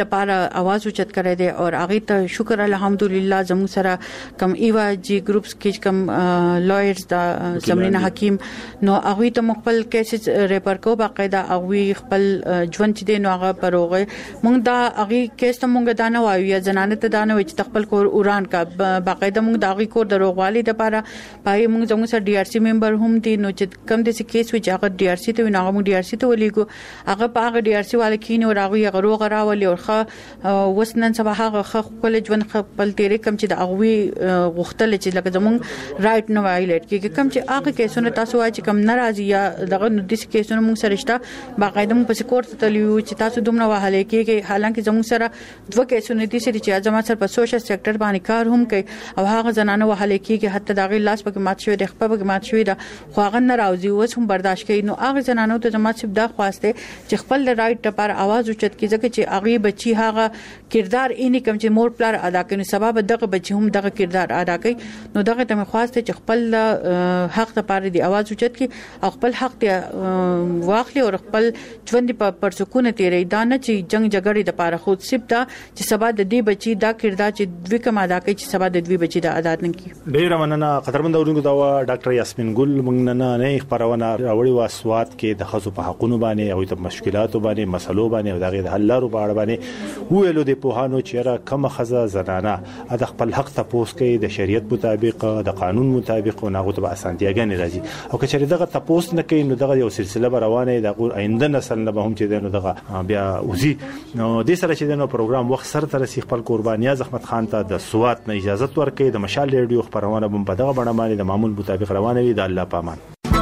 لپاره आवाज اوچت کړی دی او هغه ته شکر الحمدلله زموږ سره کم ایوا جی ګروپس کې کم لایرز دا زمرین حکیم نو هغه ته مخبل کیسز ریپر کو باقاعده هغه خپل ژوند چې دی نو هغه پروغه موږ دا هغه کیس ته موږ دا نه وایو یا زنانه ته دا نه وایي چې خپل کور اوران کا باقاعده موږ دا هغه کور دروغوالي د لپاره پای موږ زموږ سره ډي ار سي ممبر هم دي نو چې کم د کیس وی چې هغه ډي ار سي ته نه موږ ډي ار سي ته ولېګو هغه په هغه ډي ار سي والے کینه او هغه غروغ راولي او وسنن سبا هغه خپل ژوند خپل تیرې کم چې د هغه غختل چې لکه زمونږ رائټ نو وایلیټ کې کم چې هغه کیسونه تاسو وايي چې کم ناراضي یا دغه د کیسونه موږ سره شته باقاعده موږ په کورت ته لیو چې تاسو دومره وهاله کې حالانکه زموږ سره دوه کیسونه دي چې ازما سره په سوشل سېکټر باندې کار هم کوي او هغه زنانه وهاله کې حتی دغه لاس پکې مات شوی د خپل پکې مات شوی دا خو هغه ناراضي اوس هم برداشت کوي نو هغه زنانه ته زما څخه دا خواسته چې خپل رائټ لپاره आवाज اوچت کړي ځکه چې هغه بچي هغه کردار اینی کوم چې مور پلار ادا کوي سبب دغه بچي هم دغه کردار ادا کوي نو دغه ته خواسته چې خپل حق لپاره دی आवाज اوچت کړي او خپل حق ته واخلي او خپل ژوند په پرسکونه تیرې دا نه چې جنگ جګړې لپاره خود سپ دا چې سبا د دې بچي دا کردار چې دوی کوم ادا کوي چې سبا د دوی بچي دا ادا نه کوي ډیر مننه قدرمن اورونکو دا ډاکټر یاسمین ګل موږ نه خبرونه راوړي واسوات کې د خصو په حقونو باندې او د مشکلاتو باندې مسلو باندې او دغه د حل لارو باندې ویلو د پوهانو چیرې کوم خزه زنانه د خپل حق تاسو کوي د شریعت مطابق د قانون مطابق او نغوت به اسانتیاګانې راځي او کچې دغه تاسو نه کوي نو دغه یو سلسله روانه د آینده نسل نه به هم چې نو دغه بیا وزي نو د سره چې نو پروګرام وخت سره تر سي خپل قربانیا زحمت خان ته د سوات نه اجازه ورکړي د مشال ریډیو خبرونه بم په دغه بڼه باندې د معمول مطابق روانه وي د الله پامان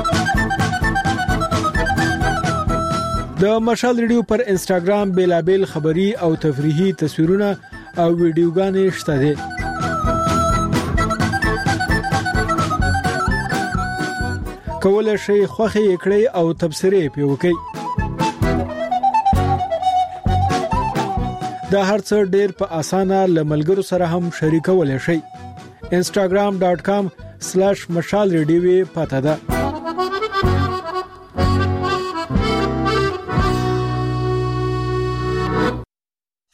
د مشال ریډیو پر انستګرام بیلابل خبری او تفریحي تصویرونه او ویډیوګانې شته دي کولای شئ خوښي کړئ او تبصره پې وکړئ دا هرڅه ډېر په اسانه لملګرو سره هم شریکولای شئ instagram.com/mashalradio پته ده